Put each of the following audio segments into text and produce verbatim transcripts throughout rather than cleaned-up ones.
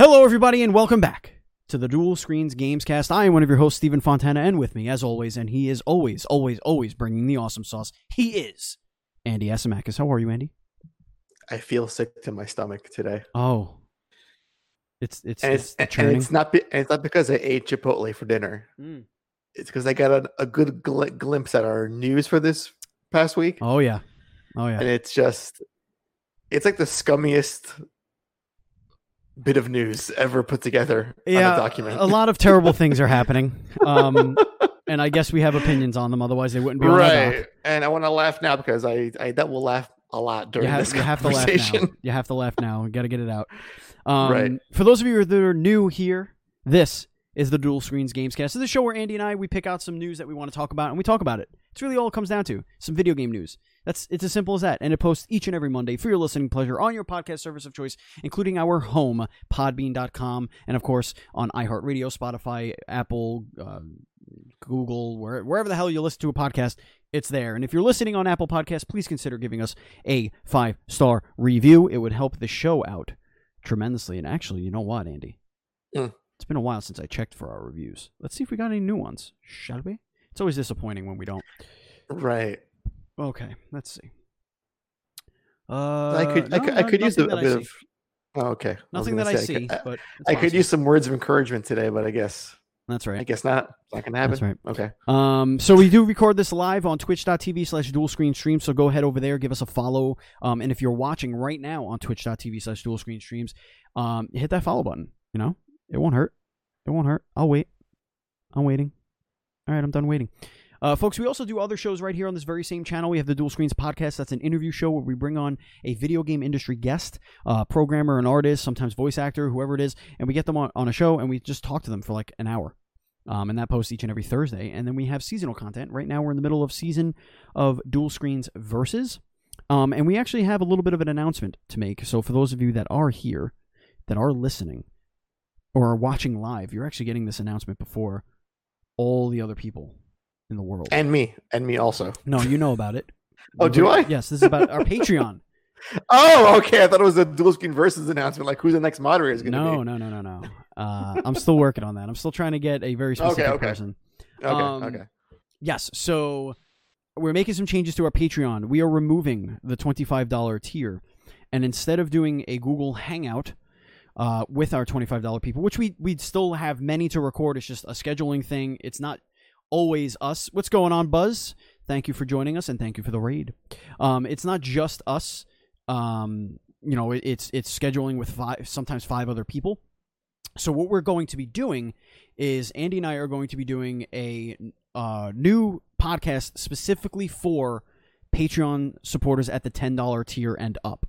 Hello, everybody, and welcome back to the Dual Screens Gamescast. I am one of your hosts, Stephen Fontana, and with me, as always, and he is always, always, always bringing the awesome sauce, he is Andy Asimakis. How are you, Andy? I feel sick to my stomach today. Oh, it's it's and it's, it's, and it's not be, and it's not because I ate Chipotle for dinner. Mm. It's because I got a, a good gl- glimpse at our news for this past week. Oh yeah, oh yeah, and it's just, it's like the scummiest bit of news ever put together yeah, on a document. A lot of terrible things are happening, um, and I guess we have opinions on them. Otherwise, they wouldn't be right. on our doc. And I want to laugh now because I I that will laugh a lot during you have, this you have conversation. To laugh now. You have to laugh now. You got to get it out. Um, right. For those of you that are new here, this is the Dual Screens Gamescast. This is the show where Andy and I, we pick out some news that we want to talk about, and we talk about it. It's really all it comes down to. Some video game news. That's It's as simple as that. And it posts each and every Monday for your listening pleasure on your podcast service of choice, including our home, podbean dot com, and of course on iHeartRadio, Spotify, Apple, uh, Google, where, wherever the hell you listen to a podcast, it's there. And if you're listening on Apple Podcasts, please consider giving us a five-star review. It would help the show out tremendously. And actually, you know what, Andy? Mm. It's been a while since I checked for our reviews. Let's see if we got any new ones, shall we? It's always disappointing when we don't. Right. Okay, let's see. Uh, I could, no, I could, I could use a, a bit of. Oh, okay. Nothing I that I say, see, I could, but I could use some words of encouragement today, but I guess that's right. I guess not. It's not gonna happen. That's right. Okay. Um, so we do record this live on twitch dot t v slash dual screen stream. So go ahead over there, give us a follow. Um, and if you're watching right now on twitch dot t v slash dual screen streams, um, hit that follow button. You know, it won't hurt. It won't hurt. I'll wait. I'm waiting. All right, I'm done waiting. Uh, folks, we also do other shows right here on this very same channel. We have the Dual Screens Podcast. That's an interview show where we bring on a video game industry guest, uh, programmer, an artist, sometimes voice actor, whoever it is, and we get them on, on a show, and we just talk to them for like an hour. Um, and that posts each and every Thursday. And then we have seasonal content. Right now we're in the middle of season of Dual Screens Versus. Um, and we actually have a little bit of an announcement to make. So for those of you that are here, that are listening, or are watching live, you're actually getting this announcement before all the other people in the world. And me. And me also. No, you know about it. Oh, do I? Yes, this is about our Patreon. Oh, okay. I thought it was a Dual Screen Versus announcement, like who the next moderator is going to no, be. No, no, no, no, no. Uh, I'm still working on that. I'm still trying to get a very specific okay, okay. person. Okay, um, okay. Yes, so we're making some changes to our Patreon. We are removing the twenty-five dollars tier. And instead of doing a Google Hangout uh, with our twenty-five dollars people, which we we still have many to record, it's just a scheduling thing. It's not always us. What's going on, Buzz? Thank you for joining us, and thank you for the raid. Um, it's not just us. Um, you know, it, it's it's scheduling with five, sometimes five other people. So what we're going to be doing is Andy and I are going to be doing a uh, new podcast specifically for Patreon supporters at the ten dollars tier and up.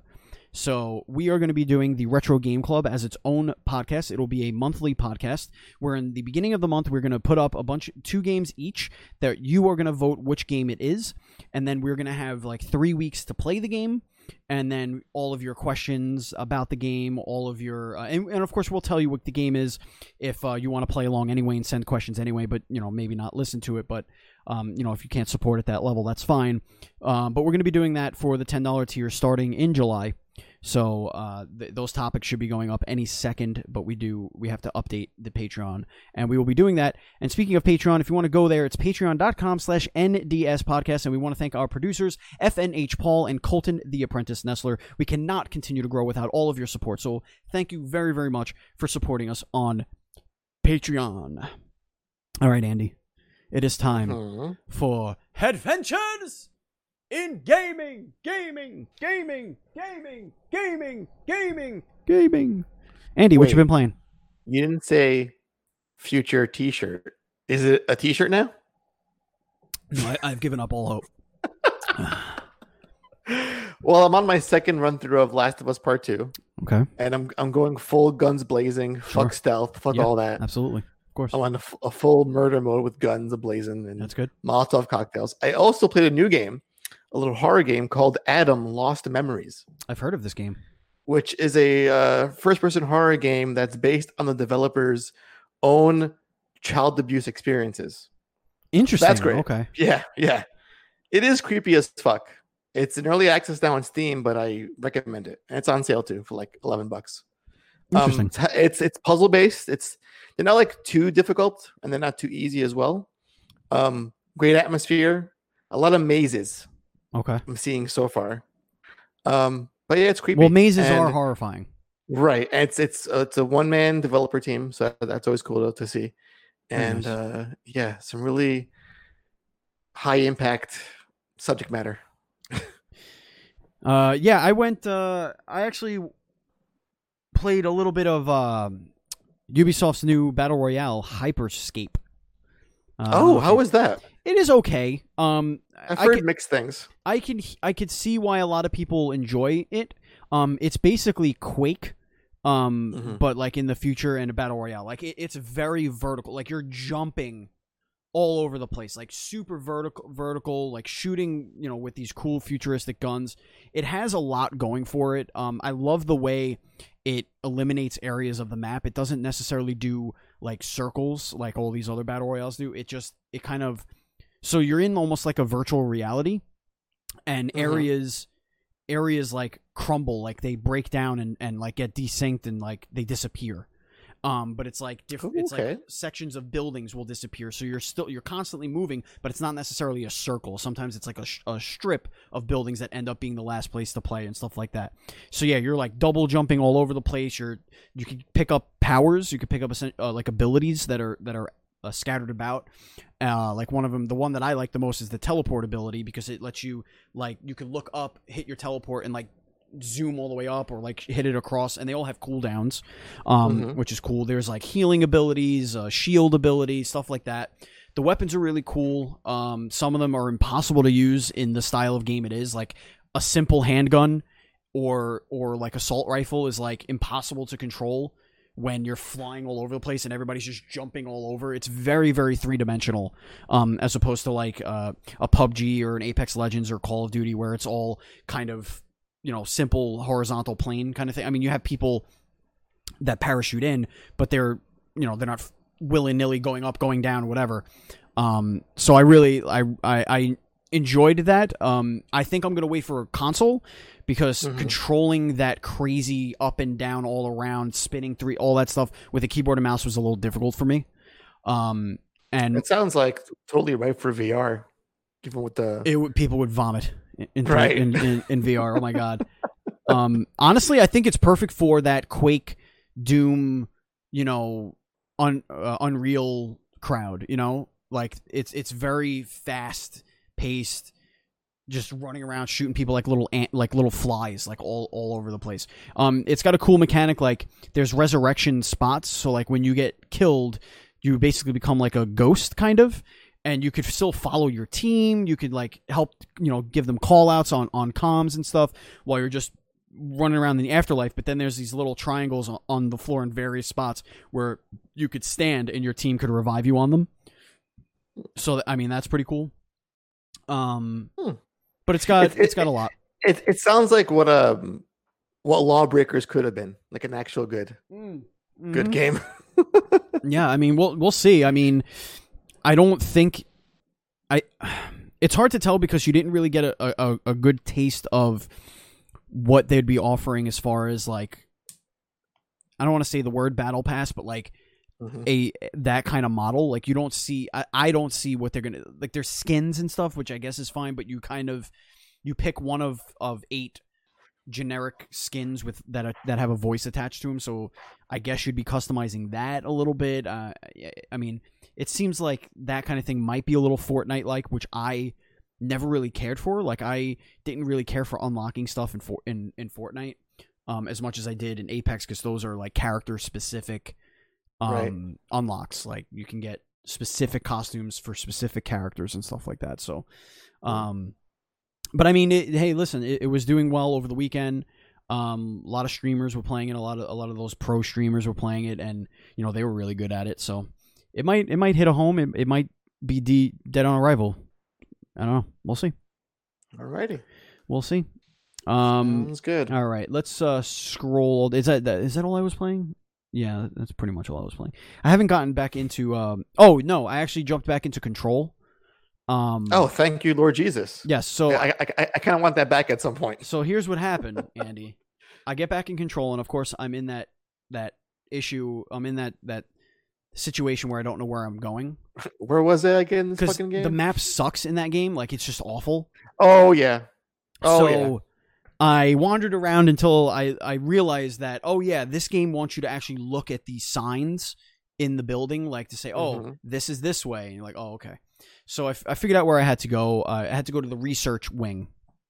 So we are going to be doing the Retro Game Club as its own podcast. It'll be a monthly podcast where in the beginning of the month, we're going to put up a bunch, two games each that you are going to vote which game it is. And then we're going to have like three weeks to play the game. And then all of your questions about the game, all of your, uh, and, and of course we'll tell you what the game is if uh, you want to play along anyway and send questions anyway, but you know, maybe not listen to it, but um, you know, if you can't support at that level, that's fine. Um, but we're going to be doing that for the ten dollars tier starting in July. So uh, th- those topics should be going up any second, but we do we have to update the Patreon, and we will be doing that. And speaking of Patreon, if you want to go there, it's patreon dot com slash N D S podcast, and we want to thank our producers, F N H Paul and Colton the Apprentice Nestler. We cannot continue to grow without all of your support, so thank you very, very much for supporting us on Patreon. All right, Andy, it is time mm-hmm. for Headventures in gaming, gaming, gaming, gaming, gaming, gaming, gaming. Andy, what Wait, you been playing? You didn't say future t-shirt. Is it a t-shirt now? No, I, I've given up all hope. Well, I'm on my second run through of Last of Us Part Two. Okay. And I'm I'm going full guns blazing, sure. Fuck stealth, fuck yeah, all that. Absolutely. Of course. I'm on a, f- a full murder mode with guns ablazing and that's good. Molotov cocktails. I also played a new game, a little horror game called Adam Lost Memories. I've heard of this game. Which is a uh, first-person horror game that's based on the developer's own child abuse experiences. Interesting. That's great. Okay. Yeah, yeah. It is creepy as fuck. It's in early access now on Steam, but I recommend it. And it's on sale too for like eleven bucks. Interesting. Um, it's it's, it's puzzle based. It's they're not like too difficult, and they're not too easy as well. Um, great atmosphere, a lot of mazes. Okay. I'm seeing so far. Um, but yeah, it's creepy. Well, mazes and, are horrifying. Right, and it's it's uh, it's a one man developer team, so that's always cool to, to see. And nice. uh, yeah, some really high impact subject matter. uh, yeah, I went. Uh, I actually played a little bit of uh, Ubisoft's new battle royale, Hyperscape. Uh, oh, how was that? It is okay. Um, I've I heard can, mixed things. I can I could see why a lot of people enjoy it. Um, it's basically Quake, um, mm-hmm. but like in the future and a battle royale. Like it, it's very vertical. Like you're jumping all over the place, like super vertical, vertical, like shooting, you know, with these cool futuristic guns. It has a lot going for it. Um, I love the way it eliminates areas of the map. It doesn't necessarily do like circles like all these other battle royales do. It just it kind of so you're in almost like a virtual reality, and mm-hmm. areas. areas like crumble, like they break down and, and like get desynced and like they disappear. Um, but it's like different. It's okay. like sections of buildings will disappear. So you're still you're constantly moving, but it's not necessarily a circle. Sometimes it's like a, a strip of buildings that end up being the last place to play and stuff like that. So yeah, you're like double jumping all over the place. You're you can pick up powers. You can pick up uh, like abilities that are that are uh, scattered about. Uh, like one of them, the one that I like the most is the teleport ability, because it lets you like you can look up, hit your teleport, and like zoom all the way up or like hit it across, and they all have cooldowns, um, mm-hmm. which is cool. There's like healing abilities, uh, shield abilities, stuff like that. The weapons are really cool. Um, some of them are impossible to use in the style of game it is. Like a simple handgun or or like assault rifle is like impossible to control when you're flying all over the place and everybody's just jumping all over. It's very, very three-dimensional, um, as opposed to like uh, a P U B G or an Apex Legends or Call of Duty, where it's all kind of, you know, simple horizontal plane kind of thing. I mean, you have people that parachute in, but they're, you know, they're not willy-nilly going up, going down, whatever. Um, so I really, I, I, I enjoyed that. Um, I think I'm going to wait for a console, because mm-hmm. controlling that crazy up and down all around, spinning three, all that stuff with a keyboard and mouse was a little difficult for me. Um, and it sounds like totally right for V R, even with the it would, people would vomit in, right. in, in, in V R. Oh my God. um, honestly, I think it's perfect for that Quake, Doom, you know, un, uh, Unreal crowd, you know, like it's, it's very fast paced, just running around shooting people like little ant, like little flies, like all, all over the place. Um, it's got a cool mechanic. Like there's resurrection spots. So like when you get killed, you basically become like a ghost kind of, and you could still follow your team. You could like help, you know, give them call outs on, on comms and stuff while you're just running around in the afterlife. But then there's these little triangles on, on the floor in various spots where you could stand and your team could revive you on them. So, I mean, that's pretty cool. Um, hmm. But it's got it, it's got a lot. It, it it sounds like what um what Lawbreakers could have been, like an actual good mm-hmm. good game. Yeah, I mean we'll we'll see. I mean, I don't think I. It's hard to tell because you didn't really get a a, a good taste of what they'd be offering as far as like, I don't want to say the word battle pass, but like mm-hmm. a that kind of model. Like you don't see, I, I don't see what they're gonna like. There's skins and stuff, which I guess is fine, but you kind of you pick one of of eight generic skins with that are, that have a voice attached to them. So I guess you'd be customizing that a little bit. Uh, I mean, it seems like that kind of thing might be a little Fortnite like, which I never really cared for. Like I didn't really care for unlocking stuff in for, in in Fortnite um, as much as I did in Apex, because those are like character specific um, right. unlocks. Like you can get specific costumes for specific characters and stuff like that. So, um, but I mean, it, hey, listen, it, it was doing well over the weekend. Um, a lot of streamers were playing it. A lot of a lot of those pro streamers were playing it, and you know they were really good at it. So it might it might hit a home. It, it might be de- dead on arrival. I don't know. We'll see. Alrighty, we'll see. Um, Sounds good. All right, let's uh, scroll. Is that is that all I was playing? Yeah, that's pretty much all I was playing. I haven't gotten back into. Um, oh no, I actually jumped back into Control. Um, oh, thank you, Lord Jesus. Yes. So I I, I, I kind of want that back at some point. So here's what happened, Andy. I get back in Control, and of course, I'm in that that issue. I'm in that that situation where I don't know where I'm going. Where was it again? This Because fucking game. the map sucks in that game. Like, it's just awful. Oh yeah. Oh so yeah. I wandered around until I I realized that, oh yeah, this game wants you to actually look at these signs in the building, like to say, oh, Mhm. this is this way, and you're like, oh, okay. So I, f- I figured out where I had to go. Uh, I had to go to the research wing.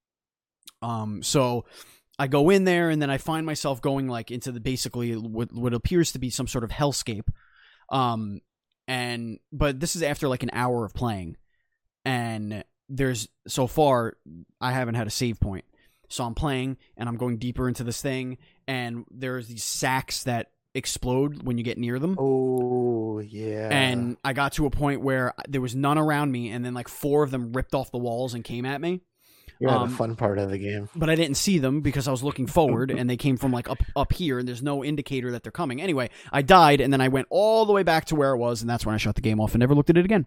Um, so I go in there, and then I find myself going like into the basically what, what appears to be some sort of hellscape. Um, and but this is after like an hour of playing, and there's so far I haven't had a save point. So I'm playing, and I'm going deeper into this thing, and there's these sacks that explode when you get near them. Oh yeah. And I got to a point where there was none around me, and then like four of them ripped off the walls and came at me. Yeah, um, the fun part of the game. But I didn't see them because I was looking forward, and they came from like up up here, and there's no indicator that they're coming. Anyway, I died, and then I went all the way back to where it was, and that's when I shut the game off and never looked at it again.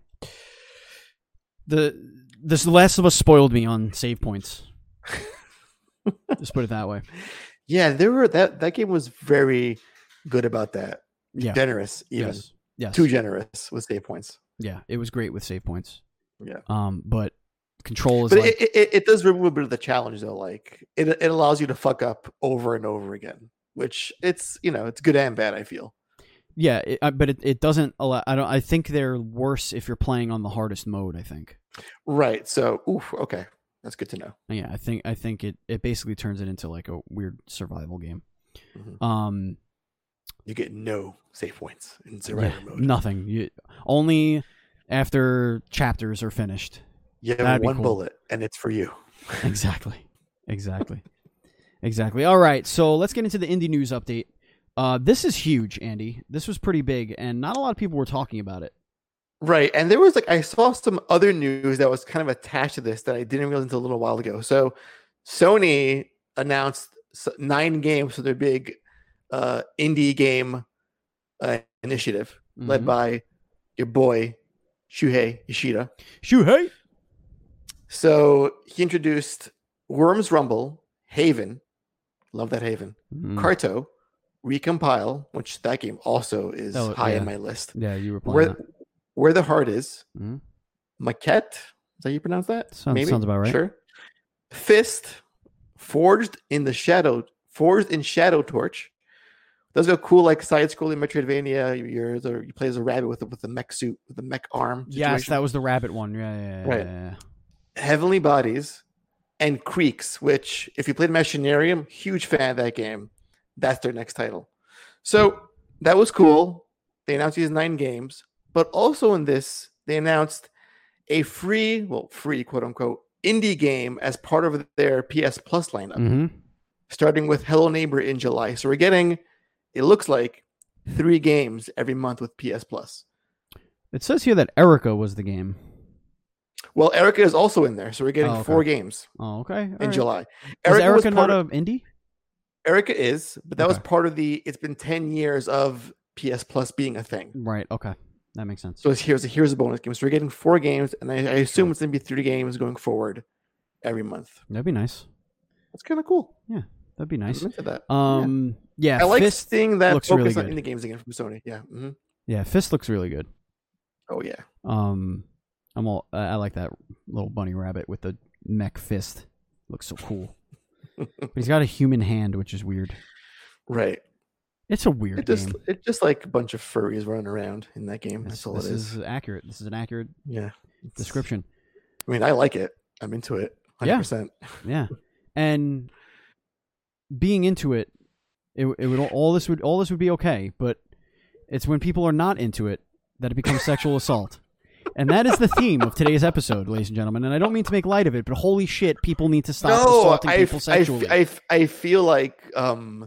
The this Last of Us spoiled me on save points. Just put it that way. Yeah, there were that that game was very good about that. Yeah. Generous, even Yes. Yes. too generous with save points. Yeah, it was great with save points. Yeah. Um, but control is But like it, it it does remove a bit of the challenge though. Like it it allows you to fuck up over and over again, which it's you know it's good and bad. I feel. yeah, it, uh, but it, it doesn't allow. I don't. I think they're worse if you're playing on the hardest mode. I think. Right. So, oof. Okay, that's good to know. Yeah, I think I think it, it basically turns it into like a weird survival game. Mhm. Um, You get no save points in yeah, survivor mode. nothing. You, only after chapters are finished. You have That'd be one cool. bullet, and it's for you. Exactly. Exactly. Exactly. All right, so let's get into the indie news update. Uh, this is huge, Andy. This was pretty big, and not a lot of people were talking about it. Right. And there was like, I saw some other news that was kind of attached to this that I didn't realize until a little while ago. So Sony announced s- nine games for their big uh, indie game uh, initiative led Mhm. by your boy, Shuhei Yoshida. Shuhei. So he introduced Worms Rumble, Haven, love that Haven, Mm. Carto, Recompile, which that game also is Oh, high yeah. in my list. Yeah, you were playing Where, that. where the Heart Is, Mhm. Maquette, is that how you pronounce that? Sounds- sounds about right. Sure. Fist, Forged in the Shadow, Forged in Shadow Torch. Those are cool, like side-scrolling Metroidvania. You're the, you play as a rabbit with a, with a mech suit, with a mech arm. Yes, situation. that was the rabbit one. Yeah, yeah, yeah. Right. yeah. Heavenly Bodies, and Creeks, which, if you played Machinarium, huge fan of that game. That's their next title. So that was cool. They announced these nine games, but also in this, they announced a free, well, free, quote unquote, indie game as part of their P S Plus lineup, Mm-hmm. starting with Hello Neighbor in July. So we're getting, it looks like, three games every month with P S Plus. It says here that Erica was the game. Well, Erica is also in there, so we're getting Oh, okay. four games Oh, okay. All in right. July. Is was Erica part not of- a indie? Erica is, but that was Okay. part of the. It's been ten years of P S Plus being a thing. Right. Okay. That makes sense. So it's, here's a here's a bonus game. So we're getting four games, and I, I assume Sure. it's gonna be three games going forward every month. That'd be nice. That's kind of cool. That'd be nice. I'm into that. Um. Yeah. I like Fist. seeing that looks focus really on good. indie games again from Sony. Yeah. hmm Yeah. Fist looks really good. Oh yeah. Um. I'm all. I I like that little bunny rabbit with the mech fist. Looks so cool. But he's got a human hand, which is weird. Right. It's a weird It just game. it's just like a bunch of furries running around in that game. This, That's all this it is. is accurate. This is an accurate Yeah. It's- description. I mean, I like it. I'm into it. one hundred percent. Yeah, and being into it, it, it would all this would all this would be okay. But it's when people are not into it that it becomes sexual assault, and that is the theme of today's episode, ladies and gentlemen. And I don't mean to make light of it, but holy shit, people need to stop No, assaulting I, people f- I, f- sexually. I, f- I feel like um,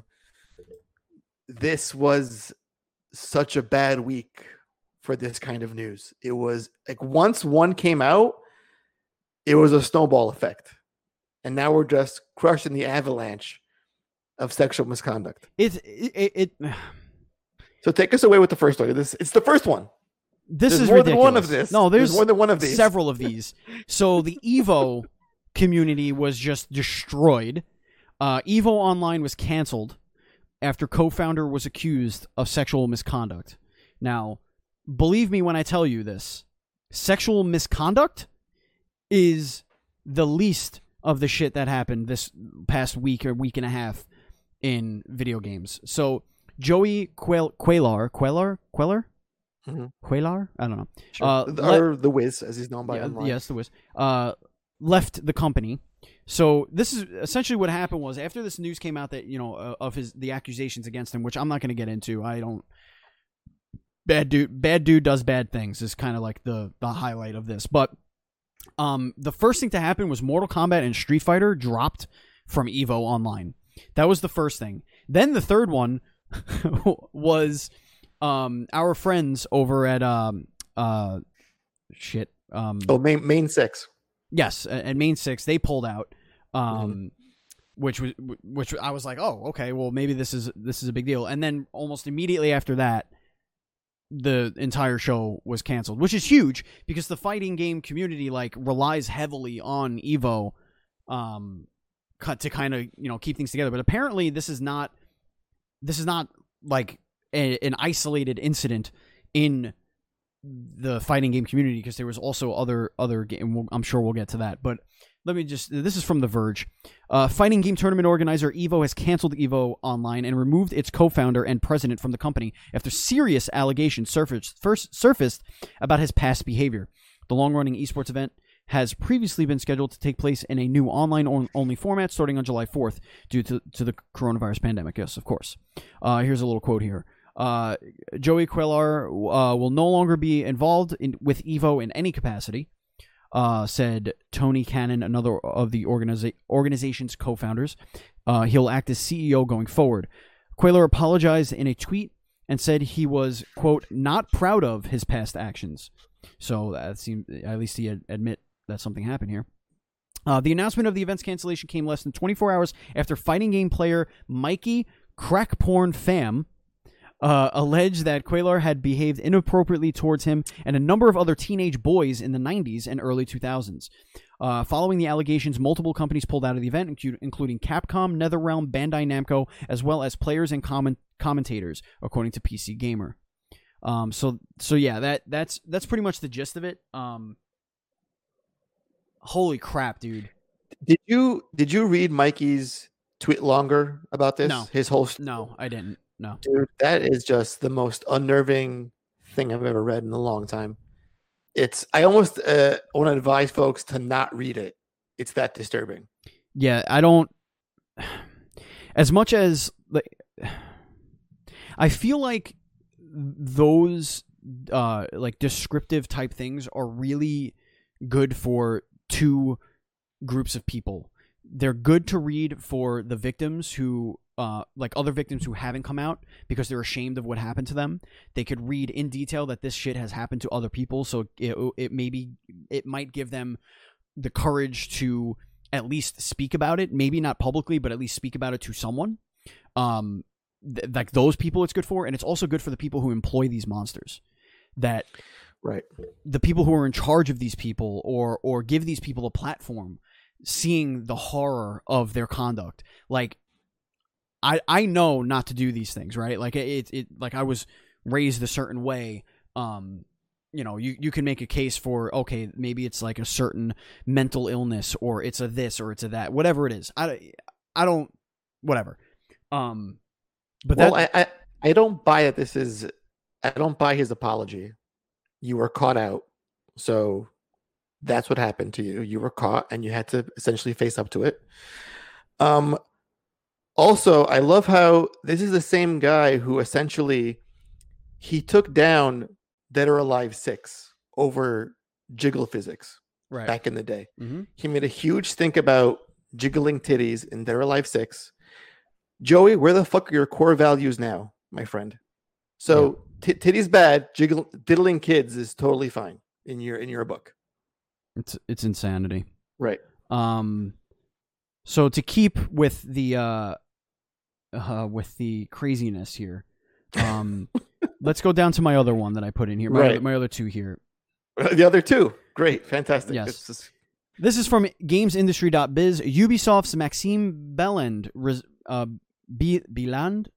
this was such a bad week for this kind of news. It was like once one came out, it was a snowball effect. And now we're just crushing the avalanche of sexual misconduct. It's it, it, it So take us away with the first story. This it's the first one. this There's is more ridiculous. than one of this. No, there's, more than one of these. several of these. So the Evo community was just destroyed. Uh, Evo Online was canceled. after co-founder was accused of sexual misconduct. Now, believe me when I tell you this, sexual misconduct is the least of the shit that happened this past week or week and a half in video games. So Joey Quail- Qualar, Qualar, Queller, Mm-hmm. Qualar, I don't know. Sure. Uh, or le- the Wiz, as he's known by yeah, online. yes, the Wiz. Uh, left the company. So this is essentially what happened was after this news came out that, you know, uh, of his the accusations against him, which I'm not going to get into. I don't. Bad dude, bad dude does bad things is kind of like the the highlight of this. But um, the first thing to happen was Mortal Kombat and Street Fighter dropped from EVO Online. That was the first thing. Then the third one was um our friends over at um uh shit um oh main main six. Yes, at Main Six they pulled out, um, Mm-hmm. which was which I was like, oh, okay, well maybe this is this is a big deal. And then almost immediately after that, the entire show was canceled, which is huge because the fighting game community like relies heavily on EVO, um, cut to kind of you know keep things together. But apparently, this is not this is not like a, an isolated incident in the fighting game community because there was also other other game. I'm sure we'll get to that, but let me just. This is from The Verge. Uh, fighting game tournament organizer EVO has canceled EVO Online and removed its co-founder and president from the company after serious allegations surfaced first surfaced about his past behavior. The long-running esports event has previously been scheduled to take place in a new online-only format starting on July fourth due to to the coronavirus pandemic. Yes, of course. Uh, here's a little quote here. Uh, Joey Quellar uh, will no longer be involved in, with EVO in any capacity, uh, said Tony Cannon, another of the organiza- organization's co-founders. Uh, he'll act as C E O going forward. Quellar apologized in a tweet and said he was, quote, not proud of his past actions. So that seemed, at least he ad- admit that something happened here. Uh, the announcement of the event's cancellation came less than twenty-four hours after fighting game player Mikey Crackporn Pham Uh, alleged that Quellar had behaved inappropriately towards him and a number of other teenage boys in the nineties and early two thousands. Uh, following the allegations, multiple companies pulled out of the event, including Capcom, NetherRealm, Bandai Namco, as well as players and comment- commentators, according to P C Gamer. Um, so, so yeah, that that's that's pretty much the gist of it. Um, holy crap, dude! Did you did you read Mikey's tweet longer about this? No. His whole st- No, I didn't. No. Dude, that is just the most unnerving thing I've ever read in a long time. It's I almost uh, want to advise folks to not read it. It's that disturbing. Yeah, I don't. As much as like, I feel like those uh, like descriptive type things are really good for two groups of people. They're good to read for the victims who. Uh, like other victims who haven't come out because they're ashamed of what happened to them. They could read in detail that this shit has happened to other people, so it, it maybe it might give them the courage to at least speak about it. Maybe not publicly, but at least speak about it to someone. Um, th- like those people, it's good for, and it's also good for the people who employ these monsters. That right, the people who are in charge of these people or or give these people a platform, seeing the horror of their conduct, like. I, I know not to do these things, right? Like it, it like I was raised a certain way. Um, you know, you, you can make a case for, okay, maybe it's like a certain mental illness or it's a this or it's a that, whatever it is. I, I don't, whatever. Um, but well, that, I, I I don't buy that. This is I don't buy his apology. You were caught out, so that's what happened to you. You were caught, and you had to essentially face up to it. Um. Also, I love how this is the same guy who essentially he took down Dead or Alive six over jiggle physics right. back in the day. Mm-hmm. He made a huge think about jiggling titties in Dead or Alive six. Joey, where the fuck are your core values now, my friend? So yeah. t- titties bad, jiggle diddling kids is totally fine in your in your book. It's it's insanity. Right. Um. So to keep with the uh. Uh, with the craziness here. Um, let's go down to my other one that I put in here. My, right. other, my other two here. The other two. Great. Fantastic. Yes. Just... This is from gamesindustry dot biz. Ubisoft's Maxime Belland, uh, Biland,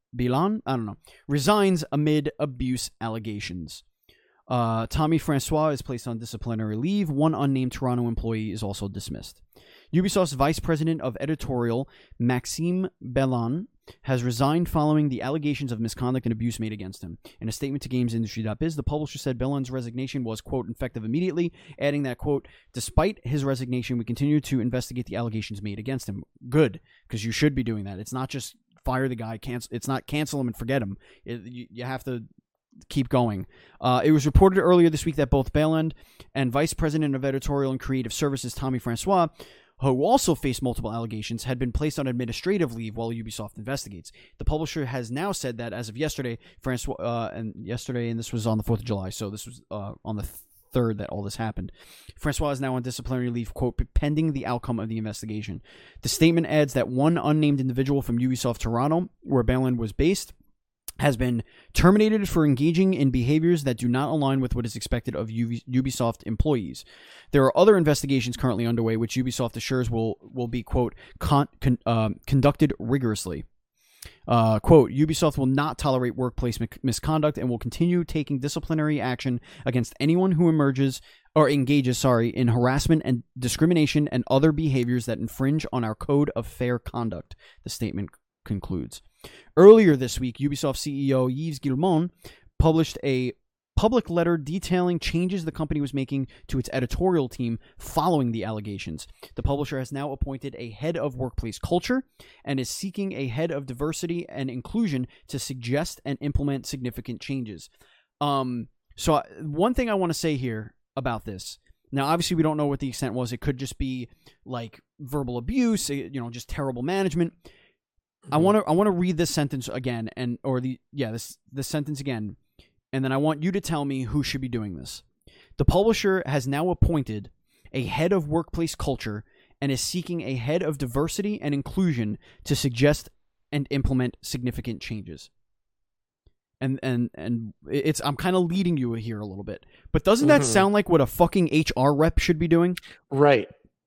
Bilan, I don't know, resigns amid abuse allegations. Uh, Tommy Francois is placed on disciplinary leave. One unnamed Toronto employee is also dismissed. Ubisoft's vice president of editorial, Maxime Bellan, has resigned following the allegations of misconduct and abuse made against him. In a statement to GamesIndustry dot biz, the publisher said Bellan's resignation was, quote, effective immediately, adding that, quote, despite his resignation, we continue to investigate the allegations made against him. Good, because you should be doing that. It's not just fire the guy, cancel. It's not cancel him and forget him. It, you, you have to keep going. Uh, it was reported earlier this week that both Belland and vice president of editorial and creative services, Tommy Francois, who also faced multiple allegations, had been placed on administrative leave while Ubisoft investigates. The publisher has now said that as of yesterday, Francois, uh, and yesterday, and this was on the fourth of July, so this was uh, on the third that all this happened. Francois is now on disciplinary leave, quote, pending the outcome of the investigation. The statement adds that one unnamed individual from Ubisoft Toronto, where Belland was based, has been terminated for engaging in behaviors that do not align with what is expected of Ubisoft employees. There are other investigations currently underway, which Ubisoft assures will, will be, quote, con, con, uh, conducted rigorously. Uh, quote, Ubisoft will not tolerate workplace misconduct and will continue taking disciplinary action against anyone who emerges or engages, sorry, in harassment and discrimination and other behaviors that infringe on our code of fair conduct, the statement concludes. Earlier this week, Ubisoft C E O Yves Guillemot published a public letter detailing changes the company was making to its editorial team following the allegations. The publisher has now appointed a head of workplace culture and is seeking a head of diversity and inclusion to suggest and implement significant changes. Um, so one thing I want to say here about this. Now, obviously, we don't know what the extent was. It could just be like verbal abuse, you know, just terrible management. I want to I want to read this sentence again, and or the yeah this this sentence again, and then I want you to tell me who should be doing this. The publisher has now appointed a head of workplace culture and is seeking a head of diversity and inclusion to suggest and implement significant changes. And and and it's I'm kind of leading you here a little bit, but doesn't that mm-hmm. sound like what a fucking H R rep should be doing? Right.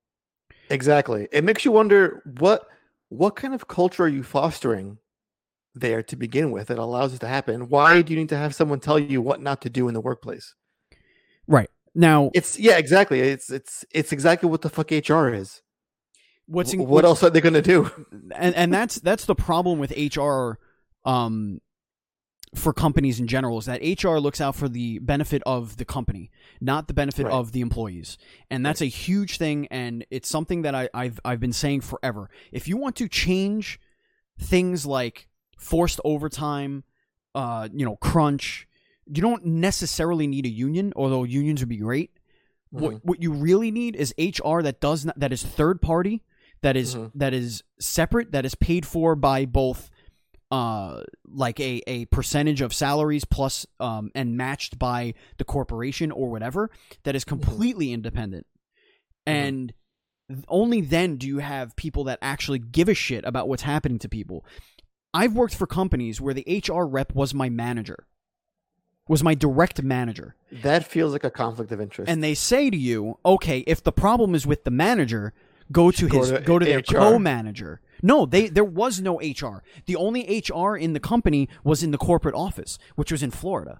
Exactly. It makes you wonder what. What kind of culture are you fostering there to begin with that allows it to happen? Why do you need to have someone tell you what not to do in the workplace? Right. Now, it's yeah, exactly. It's it's it's exactly what the fuck H R is. What's in, what what's, else are they going to do? And and that's that's the problem with H R um for companies in general, is that H R looks out for the benefit of the company, not the benefit right. of the employees. And that's right. a huge thing, and it's something that I, I've I've been saying forever. If you want to change things like forced overtime, uh, you know, crunch, you don't necessarily need a union, although unions would be great. Mm-hmm. What what you really need is H R that does not, that is third party, that is mm-hmm. that is separate, that is paid for by both Uh, like a, a percentage of salaries plus um, and matched by the corporation or whatever, that is completely mm-hmm. independent. Mm-hmm. And only then do you have people that actually give a shit about what's happening to people. I've worked for companies where the H R rep was my manager, was my direct manager. That feels like a conflict of interest. And they say to you, okay, if the problem is with the manager, go to his go to, go to their H R. Co-manager. No, they there was no H R. The only H R in the company was in the corporate office, which was in Florida.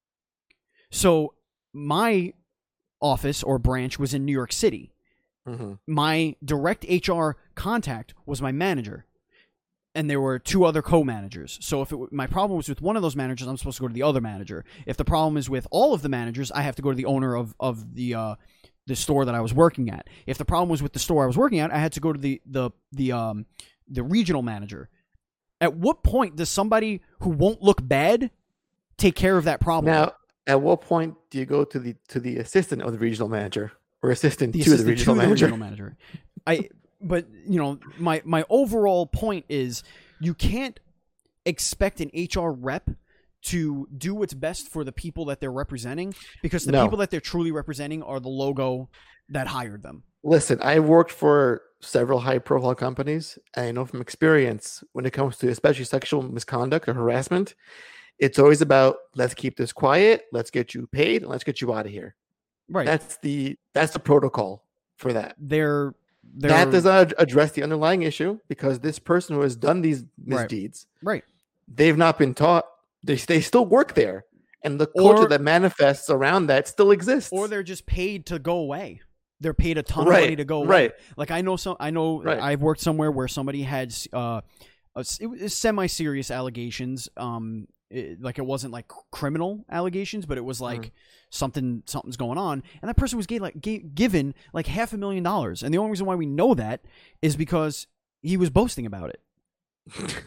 So my office or branch was in New York City. Mm-hmm. My direct H R contact was my manager, and there were two other co-managers. So if it, my problem was with one of those managers, I'm supposed to go to the other manager. If the problem is with all of the managers, I have to go to the owner of of the uh, the store that I was working at. If the problem was with the store I was working at, I had to go to the the the um the regional manager. At what point does somebody who won't look bad take care of that problem? Now, at what point do you go to the to the assistant of the regional manager or assistant, the to, assistant the regional to the manager? regional manager? I but you know, my my overall point is you can't expect an H R rep to do what's best for the people that they're representing, because the no. people that they're truly representing are the logo that hired them. Listen, I worked for several high-profile companies, and I know from experience when it comes to especially sexual misconduct or harassment, it's always about, let's keep this quiet, let's get you paid, and let's get you out of here. Right. That's the that's the protocol for that. They're, they're that does not address the underlying issue, because this person who has done these misdeeds right. right. they've not been taught. They they still work there, and the culture Or- that manifests around that still exists. Or they're just paid to go away. They're paid a ton Right, of money to go away. right. Like I know some. I know Right. I've worked somewhere where somebody had uh, a, it was semi-serious allegations. Um, it, like it wasn't like criminal allegations, but it was like Mhm. something something's going on, and that person was gave, like gave, given like half a million dollars. And the only reason why we know that is because he was boasting about it.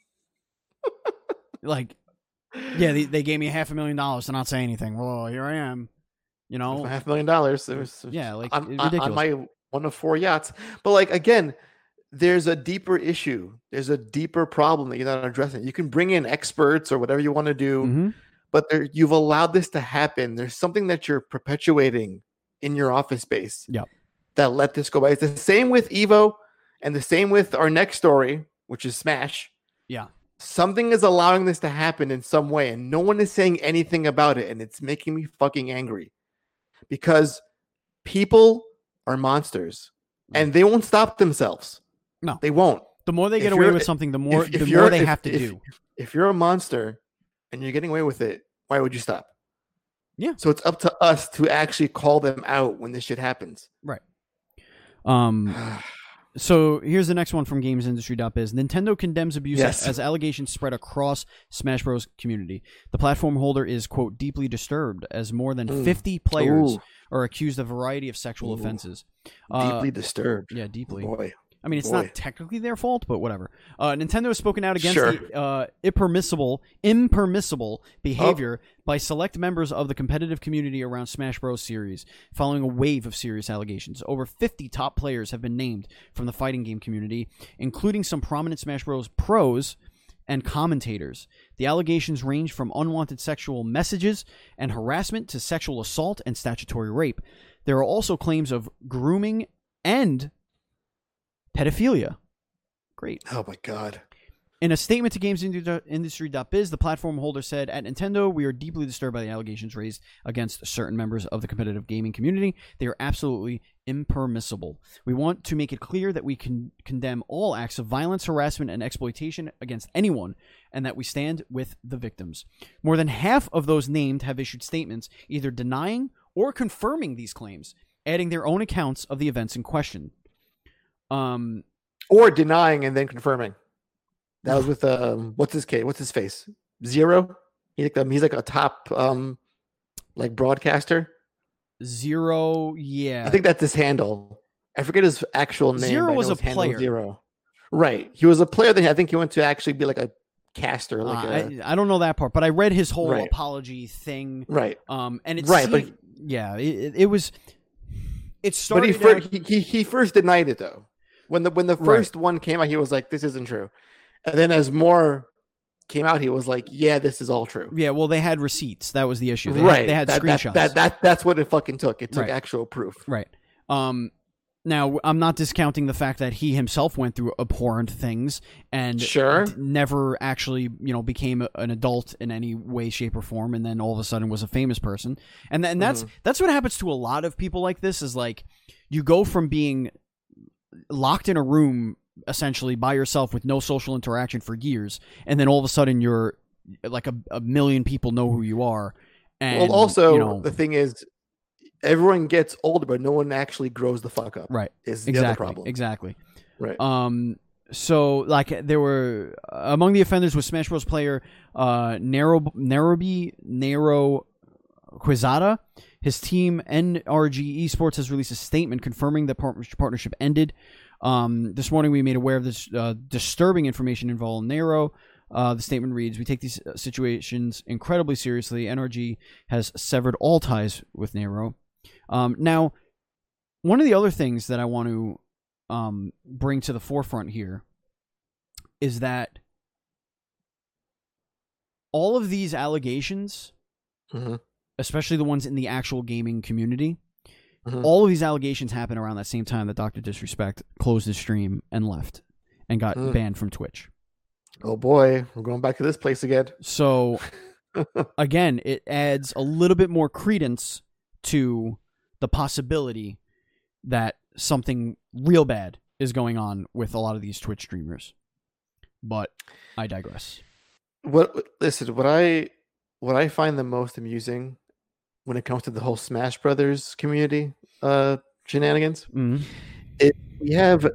Like, yeah, they, they gave me half a million dollars to not say anything. Well, here I am. You know, half a million dollars. It was, yeah, like on, ridiculous. on my one of four yachts. But like again, there's a deeper issue. There's a deeper problem that you're not addressing. You can bring in experts or whatever you want to do, hmm but there, you've allowed this to happen. There's something that you're perpetuating in your office space. Yep. That let this go by. It's the same with Evo, and the same with our next story, which is Smash. Yeah. Something is allowing this to happen in some way, and no one is saying anything about it, and it's making me fucking angry. Because people are monsters, and they won't stop themselves. No. They won't. The more they If get away you're- with something, the more if- if the you're- more they if- have to if- do. If you're a monster and you're getting away with it, why would you stop? Yeah. So it's up to us to actually call them out when this shit happens. Um. So here's the next one from GamesIndustry.biz. Nintendo condemns abuse Yes. as allegations spread across Smash Bros. Community. The platform holder is, quote, deeply disturbed as more than Mm. fifty players Ooh. are accused of a variety of sexual Ooh. offenses. Uh, Deeply disturbed. yeah, deeply. Boy. I mean, it's Boy. not technically their fault, but whatever. Uh, Nintendo has spoken out against Sure. the uh, impermissible, impermissible behavior by select members of the competitive community around Smash Bros. Series, following a wave of serious allegations. Over fifty top players have been named from the fighting game community, including some prominent Smash Bros. Pros and commentators. The allegations range from unwanted sexual messages and harassment to sexual assault and statutory rape. There are also claims of grooming and pedophilia. Great. Oh my god. In a statement to GamesIndustry.biz, the platform holder said, at Nintendo, we are deeply disturbed by the allegations raised against certain members of the competitive gaming community. They are absolutely impermissible. We want to make it clear that we can condemn all acts of violence, harassment, and exploitation against anyone, and that we stand with the victims. More than half of those named have issued statements either denying or confirming these claims, adding their own accounts of the events in question. Um, Or denying and then confirming. That was with um what's his case? What's his face? Zero? He's like, um, he's like a top um like broadcaster. Zero, yeah. I think that's his handle. I forget his actual name. Zero but I know was a his handle is player. Zero. Right. He was a player. Then I think he went to actually be like a caster. Uh, Like a, I, I don't know that part, but I read his whole Right. apology thing. right. Um, and it's Right, but- yeah, it, it, it was. It But started. he, fir- out- he he he first denied it though. When the when the Right. first one came out, he was like, "This isn't true," and then as more came out, he was like, "Yeah, this is all true." yeah, well, they had receipts. That was the issue. They right. Had, they had that, screenshots. That, that that that's what it fucking took. It took Right. actual proof. Right. Um. Now, I'm not discounting the fact that he himself went through abhorrent things and Sure. d- never actually, you know, became a, an adult in any way, shape, or form, and then all of a sudden was a famous person. And, th- and that's that's what happens to a lot of people like this. Is like you go from being locked in a room essentially by yourself with no social interaction for years, and then all of a sudden you're like a, a million people know who you are. And well, also you know, the thing is, everyone gets older, but no one actually grows the fuck up. right. Is the Exactly. other problem. Exactly. Right. Um. So, like, there were among the offenders was Smash Bros. Player uh, Nero Nairobi Nero Quizada. His team N R G Esports has released a statement confirming the par- partnership ended. Um, this morning, we made aware of this uh, disturbing information involving Nero. Uh, the statement reads, "We take these situations incredibly seriously. N R G has severed all ties with Nero." Um, now, one of the other things that I want to um, bring to the forefront here is that all of these allegations, Mhm. especially the ones in the actual gaming community, Mhm. all of these allegations happen around that same time that Doctor Disrespect closed his stream and left and got Mm. banned from Twitch. Oh boy, we're going back to this place again. So, again, it adds a little bit more credence to the possibility that something real bad is going on with a lot of these Twitch streamers. But I digress. what listen, what I what I find the most amusing when it comes to the whole Smash Brothers community uh shenanigans Mm. is we have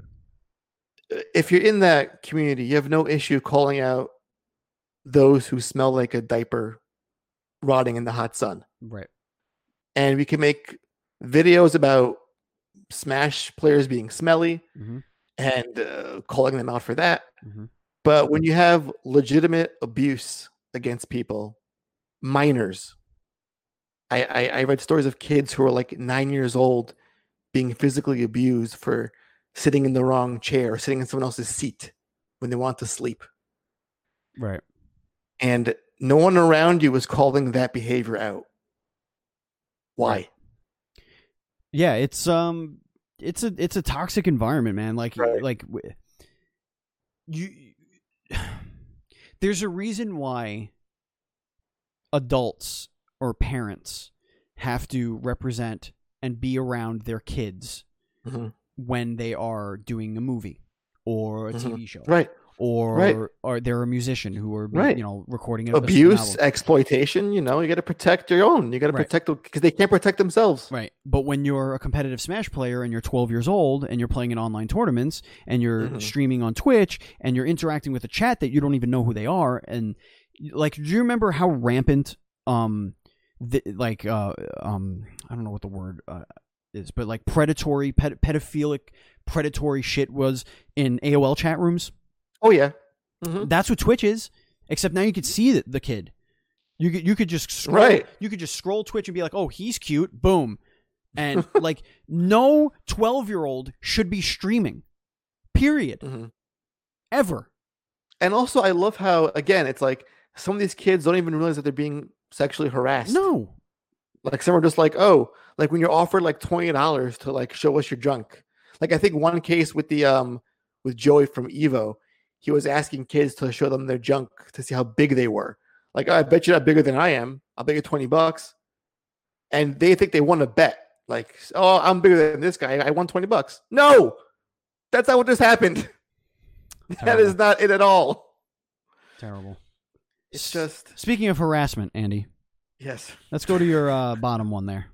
if you're in that community, you have no issue calling out those who smell like a diaper rotting in the hot sun. Right. And we can make videos about Smash players being smelly Mm-hmm. and uh, calling them out for that. Mm-hmm. But when you have legitimate abuse against people, minors, I, I, I read stories of kids who are like nine years old being physically abused for sitting in the wrong chair or sitting in someone else's seat when they want to sleep. Right. And no one around you is calling that behavior out. Why? Right. Yeah, it's um, it's a it's a toxic environment, man. Like Right. like you, there's a reason why adults or parents have to represent and be around their kids Mhm. when they are doing a movie or a Mhm. T V show, Right. or Right. or they're a musician who are Right. you know recording a, a Abuse, album. exploitation, you know, you got to protect your own. You got to Right. protect them because they can't protect themselves. Right. But when you're a competitive Smash player and you're twelve years old and you're playing in online tournaments and you're Mhm. streaming on Twitch and you're interacting with a chat that you don't even know who they are, and like, do you remember how rampant um the, like uh um I don't know what the word uh, is, but like predatory ped- pedophilic predatory shit was in A O L chat rooms? Oh, yeah. Mhm. That's what Twitch is, except now you could see the, the kid. You could you could just scroll, Right. you could just scroll Twitch and be like, oh, he's cute, boom, and like no twelve year old should be streaming, period, Mhm. ever. And also, I love how, again, it's like some of these kids don't even realize that they're being sexually harassed. No, Like some are just like, oh, like when you're offered like twenty dollars to like show us your junk. Like I think one case with the um with Joey from Evo, he was asking kids to show them their junk to see how big they were. Like, oh, I bet you're not bigger than I am. I'll bet you twenty bucks. And they think they won a bet. Like, oh, I'm bigger than this guy. I won twenty bucks. No, that's not what just happened. That Terrible. is not it at all. terrible. It's S- just, Speaking of harassment, Andy, yes. let's go to your uh, bottom one there.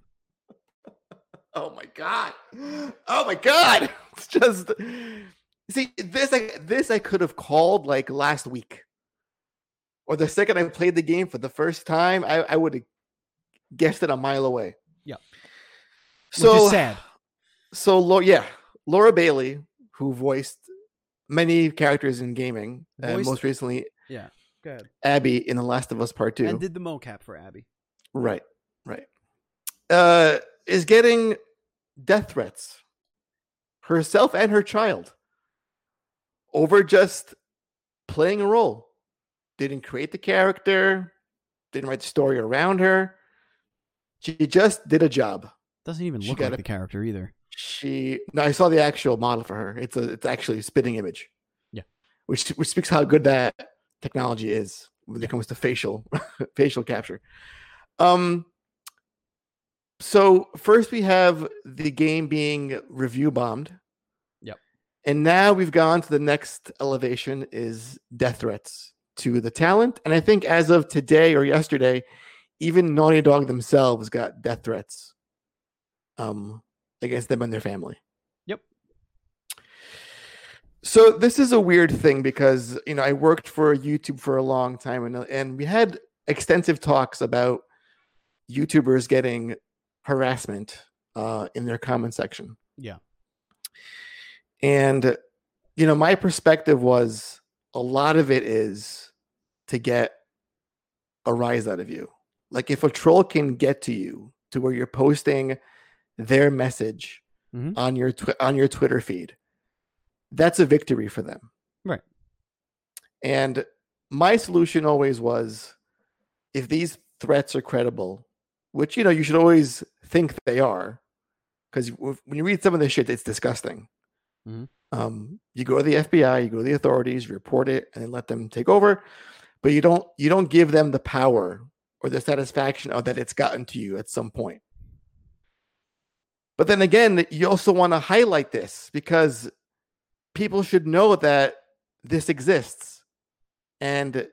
Oh my god! Oh my god! It's just see this. I this I could have called like last week, or the second I played the game for the first time. I, I would have guessed it a mile away. Yeah. So Which is sad. So Laura, yeah, Laura Bailey, who voiced many characters in gaming, and Voiced- most recently Yeah. Go ahead. Abby in The Last of Us Part Two. And did the mocap for Abby. Right, right. Uh, is getting death threats, herself and her child, over just playing a role. Didn't create the character, didn't write the story around her. She just did a job. Doesn't even She look got like a- the character either. She no, I saw the actual model for her. It's a it's actually a spitting image. Yeah. Which which speaks how good that technology is when it comes to facial facial capture. Um so first we have the game being review bombed. Yep. And now we've gone to the next elevation is death threats to the talent. And I think as of today or yesterday, even Naughty Dog themselves got death threats um, against them and their family. Yep. So this is a weird thing because, you know, I worked for YouTube for a long time and, and we had extensive talks about YouTubers getting harassment uh, in their comment section. Yeah. And, you know, my perspective was a lot of it is to get a rise out of you. Like if a troll can get to you to where you're posting their message Mhm. on your tw- on your Twitter feed, that's a victory for them. Right. And my solution always was, if these threats are credible, which, you know, you should always think they are, because when you read some of this shit, it's disgusting. Mhm. Um, you go to the F B I, you go to the authorities, you report it, and then let them take over. But you don't you don't give them the power or the satisfaction of that it's gotten to you at some point. But then again, you also want to highlight this because people should know that this exists. And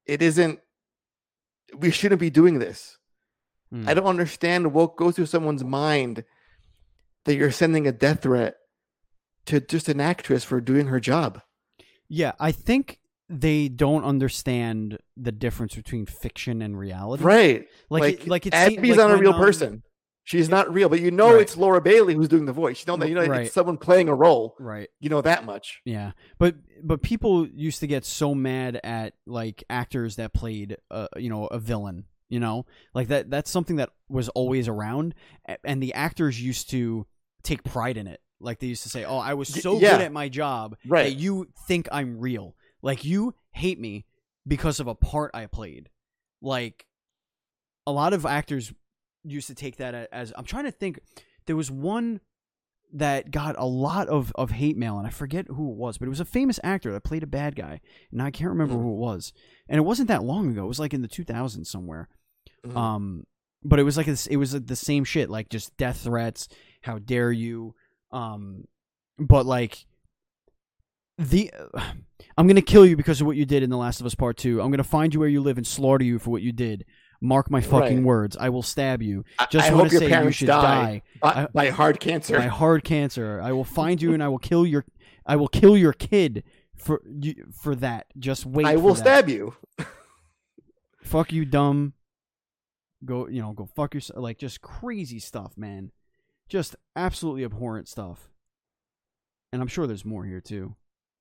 it isn't. We shouldn't be doing this. Hmm. I don't understand what goes through someone's mind that you're sending a death threat to just an actress for doing her job. Yeah, I think they don't understand the difference between fiction and reality. Right. Like, like, it, like it's Abby's like not a when, real um, person. She's not real, but you know Right. it's Laura Bailey who's doing the voice. You know that you know Right. it's someone playing a role. Right. You know that much. Yeah, but but people used to get so mad at like actors that played, uh, you know, a villain. You know, like that. That's something that was always around, and the actors used to take pride in it. Like they used to say, "Oh, I was so Yeah. good at my job Right. that you think I'm real. Like you hate me because of a part I played." Like a lot of actors used to take that as. I'm trying to think. There was one that got a lot of, of hate mail, and I forget who it was, but it was a famous actor that played a bad guy, and I can't remember Mm. who it was. And it wasn't that long ago. It was like in the two thousands somewhere. Mhm. Um, but it was like a, it was the same shit, like just death threats. How dare you? Um, but like the, I'm gonna kill you because of what you did in The Last of Us Part Two. I'm gonna find you where you live and slaughter you for what you did. Mark my fucking Right. words. I will stab you. I- Just I want hope to your say you parents should die. die. By, I- by hard cancer. By hard cancer. I will find you and I will kill your. I will kill your kid for you for that. Just wait. I for will that. stab you. Fuck you, dumb. Go, you know, go fuck yourself. Like just crazy stuff, man. Just absolutely abhorrent stuff. And I'm sure there's more here too.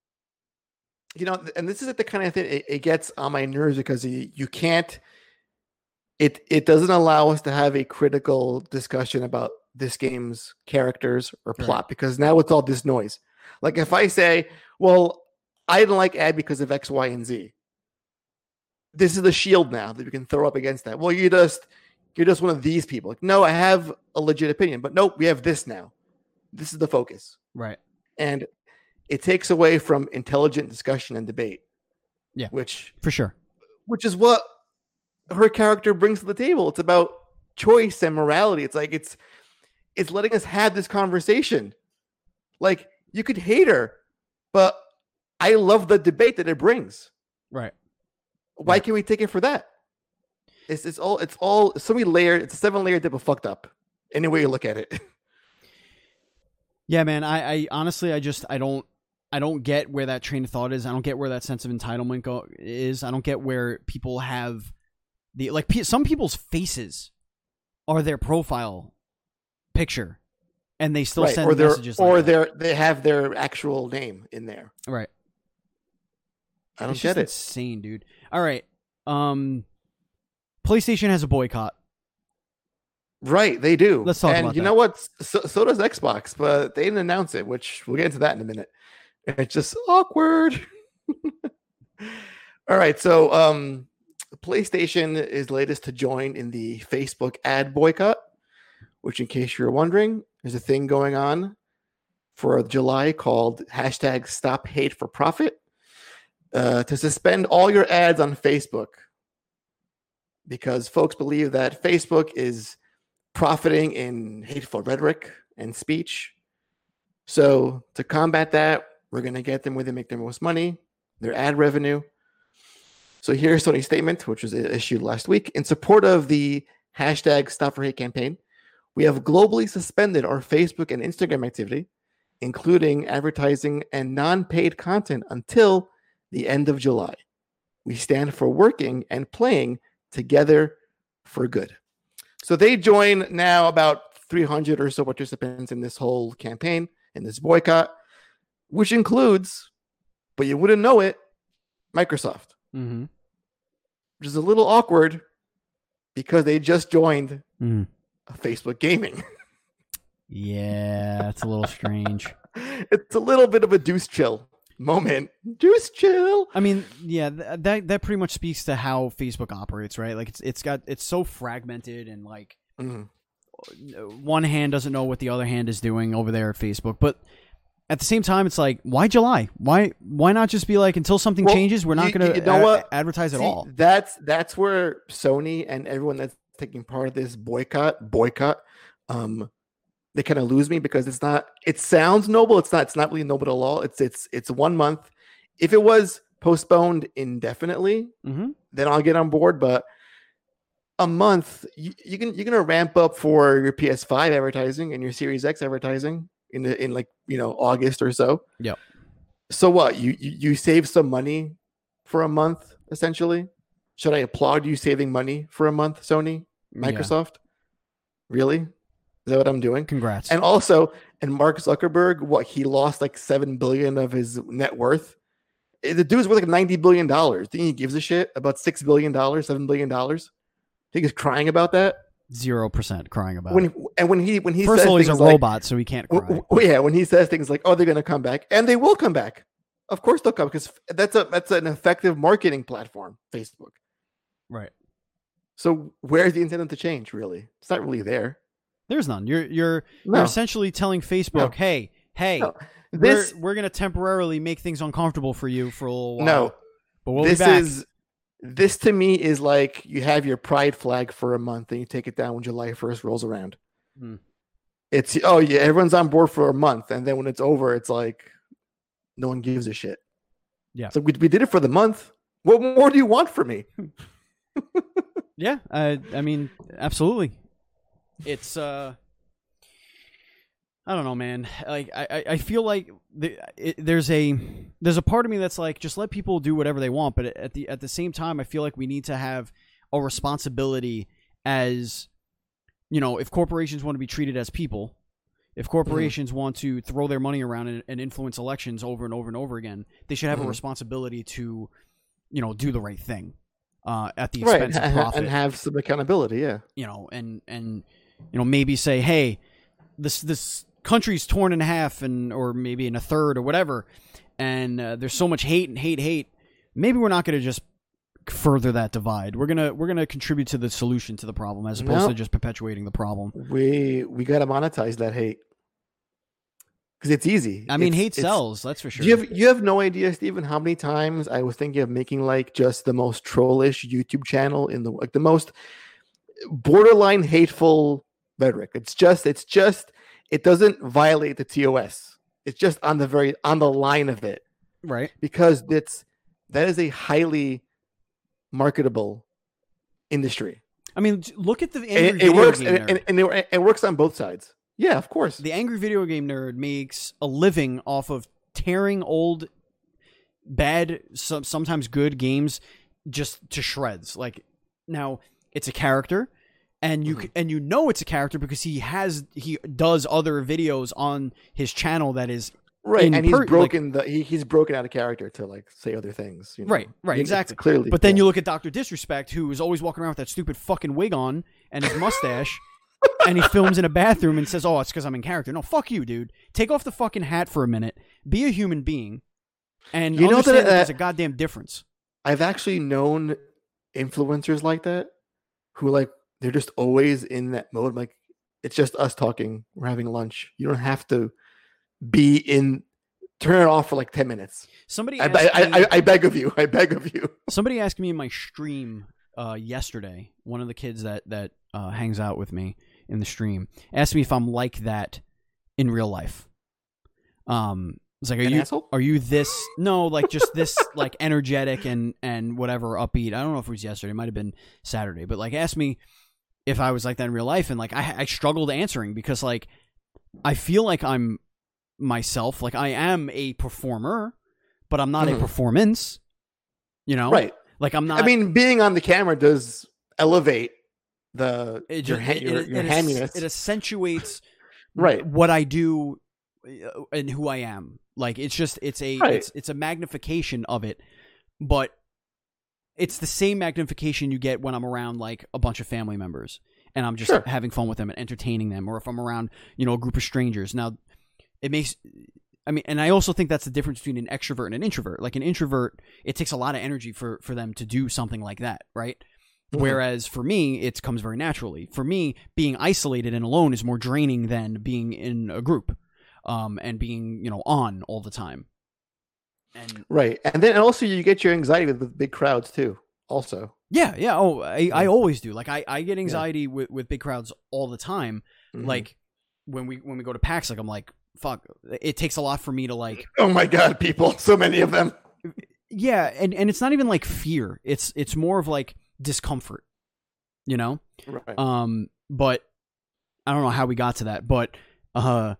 You know, and this is the kind of thing it, it gets on my nerves because you, you can't. It it doesn't allow us to have a critical discussion about this game's characters or plot Right. because now it's all this noise. Like if I say, "Well, I didn't like Ad because of X, Y, and Z," this is the shield now that we can throw up against that. Well, you just you're just one of these people. Like, no, I have a legit opinion, but nope, we have this now. This is the focus, Right. and it takes away from intelligent discussion and debate. Yeah. which For sure. which is what her character brings to the table. It's about choice and morality. It's like it's it's letting us have this conversation. Like you could hate her, but I love the debate that it brings. Right. Why Yeah. can't we take it for that? It's it's all it's all so many layered. It's a seven layer dip of fucked up. Any way you look at it. Yeah, man. I, I honestly, I just, I don't, I don't get where that train of thought is. I don't get where that sense of entitlement go is. I don't get where people have the like. Pe- some people's faces are their profile picture, and they still Right. send Or they're messages. or like that. they're they have their actual name in there. Right. I don't It's get just it. insane, dude. All right. Um, PlayStation has a boycott. Right, they do. Let's talk and about you that. know what? So, so does Xbox, but they didn't announce it, which we'll get into that in a minute. It's just awkward. All right, so um, PlayStation is latest to join in the Facebook ad boycott, which, in case you're wondering, is a thing going on for July called hashtag Stop Hate for Profit uh, to suspend all your ads on Facebook because folks believe that Facebook is profiting in hateful rhetoric and speech. So to combat that, we're going to get them where they make their most money, their ad revenue. So here's Sony's statement, which was issued last week. In support of the hashtag Stop for Hate campaign, we have globally suspended our Facebook and Instagram activity, including advertising and non-paid content until the end of July. We stand for working and playing together for good. So they join now about three hundred or so participants in this whole campaign, in this boycott, which includes, but you wouldn't know it, Microsoft, Mm-hmm. which is a little awkward because they just joined Mm. Facebook Gaming. Yeah, it's a little strange. It's a little bit of a deuce chill moment. Deuce chill. I mean, yeah, th- that that pretty much speaks to how Facebook operates, right? Like it's it's got it's so fragmented and like Mhm. one hand doesn't know what the other hand is doing over there at Facebook. But at the same time, it's like, why July? Why why not just be like, until something Well, changes, we're not you- going you to know a- what? advertise at See, all. That's that's where Sony and everyone that's taking part of this boycott boycott, um, they kind of lose me because it's not. It sounds noble. It's not. It's not really noble at all. It's it's it's one month. If it was postponed indefinitely, Mm-hmm. then I'll get on board. But a month, you, you can you're gonna ramp up for your P S five advertising and your Series X advertising in the, in like you know August or so. Yep. So what? You, you you save some money for a month essentially. Should I applaud you saving money for a month, Sony, Microsoft? Yeah. Really? Is that what I'm doing? Congrats. And also, and Mark Zuckerberg, what he lost like seven billion of his net worth. The dude's worth like ninety billion dollars. Think he gives a shit about six billion dollars, seven billion dollars? Think he's crying about that? Zero percent crying about when, it. And when he when he first says of all, he's a like, robot, so he can't cry. W- w- yeah, when he says things like, "Oh, they're going to come back," and they will come back. Of course, they'll come because that's a that's an effective marketing platform, Facebook. Right. So where's the incentive to change? Really, it's not really there. There's none. You're you're no. you're essentially telling Facebook, no. "Hey, hey, no. this we're, we're going to temporarily make things uncomfortable for you for a little while." No, but we'll this be back. is. This to me is like you have your pride flag for a month and you take it down when July first rolls around. Hmm. It's, oh yeah, everyone's on board for a month. And then when it's over, it's like, no one gives a shit. Yeah. So we, we did it for the month. What more do you want from me? yeah. I, I mean, absolutely. It's, uh, I don't know, man. Like I, I feel like the, it, there's a there's a part of me that's like, just let people do whatever they want. But at the at the same time, I feel like we need to have a responsibility as, you know, if corporations want to be treated as people, if corporations mm-hmm. want to throw their money around and, and influence elections over and over and over again, they should have mm-hmm. a responsibility to, you know, do the right thing uh, at the expense right. of profit and have some accountability. Yeah, you know, and and you know maybe say, hey, this this. country's torn in half and or maybe in a third or whatever, and uh, there's so much hate and hate hate maybe we're not going to just further that divide. We're gonna we're gonna contribute to the solution to the problem as opposed no. to just perpetuating the problem. We we got to monetize that hate because it's easy. I mean, it's, hate sells, that's for sure. You have you have no idea, Stephen, how many times I was thinking of making like just the most trollish YouTube channel in the like the most borderline hateful rhetoric. It's just it's just. It doesn't violate the T O S. It's just on the very on the line of it, right? Because it's that is a highly marketable industry. I mean, look at the angry it, video it works, game and, and, and it, it works on both sides. Yeah, of course. The angry video game nerd makes a living off of tearing old, bad, some, sometimes good games just to shreds. Like now, it's a character. And you mm-hmm. and you know it's a character because he has he does other videos on his channel that is right, and he's per, broken like, the he, he's broken out of character to like say other things. You know? Right, right, exactly. Clearly, but then yeah. you look at Doctor Disrespect, who is always walking around with that stupid fucking wig on and his mustache, and he films in a bathroom and says, "Oh, it's because I'm in character." No, fuck you, dude. Take off the fucking hat for a minute. Be a human being, and you know that, that there's a goddamn difference. I've actually known influencers like that who like. They're just always in that mode. Like, it's just us talking. We're having lunch. You don't have to be in. Turn it off for like ten minutes. Somebody, I, I, me, I, I beg of you. I beg of you. Somebody asked me in my stream uh, yesterday. One of the kids that that uh, hangs out with me in the stream asked me if I'm like that in real life. Um, it's like, are An you asshole? are you this? No, like just this, like energetic and and whatever upbeat. I don't know if it was yesterday. It might have been Saturday, but like asked me if I was like that in real life, and like I, I struggled answering because like I feel like I'm myself, like I am a performer, but I'm not mm-hmm. a performance. You know, right? Like I'm not. I mean, being on the camera does elevate the it your, just, your, it, your it, hamminess. It accentuates right what I do and who I am. Like it's just it's a right. it's it's a magnification of it, but. It's the same magnification you get when I'm around like a bunch of family members and I'm just sure. having fun with them and entertaining them, or if I'm around, you know, a group of strangers. Now, it makes, I mean, and I also think that's the difference between an extrovert and an introvert. Like an introvert, it takes a lot of energy for, for them to do something like that, right? Mm-hmm. Whereas for me, it comes very naturally. For me, being isolated and alone is more draining than being in a group um, and being, you know, on all the time. And, right, and then also you get your anxiety with, with big crowds too. Also, yeah, yeah. Oh, I, I always do. Like I, I get anxiety yeah. with, with big crowds all the time. Mm-hmm. Like when we when we go to PAX, like I'm like, fuck. It takes a lot for me to like. Oh my god, people! So many of them. Yeah, and, and it's not even like fear. It's it's more of like discomfort, you know? Right. Um, but I don't know how we got to that, but uh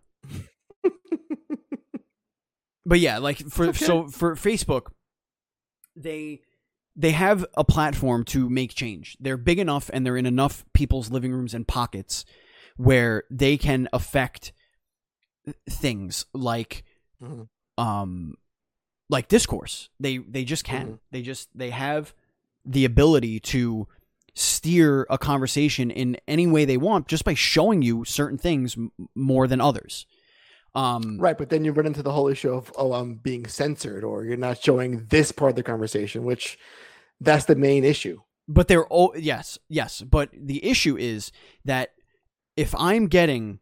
but yeah, like for Okay. so for Facebook, they they have a platform to make change. They're big enough and they're in enough people's living rooms and pockets where they can affect things like Mm-hmm. um like discourse. They they just can. Mm-hmm. They just they have the ability to steer a conversation in any way they want just by showing you certain things m- more than others. Um, Right, but then you run into the whole issue of, oh, I'm being censored, or you're not showing this part of the conversation, which that's the main issue. But they're oh yes yes. But the issue is that if I'm getting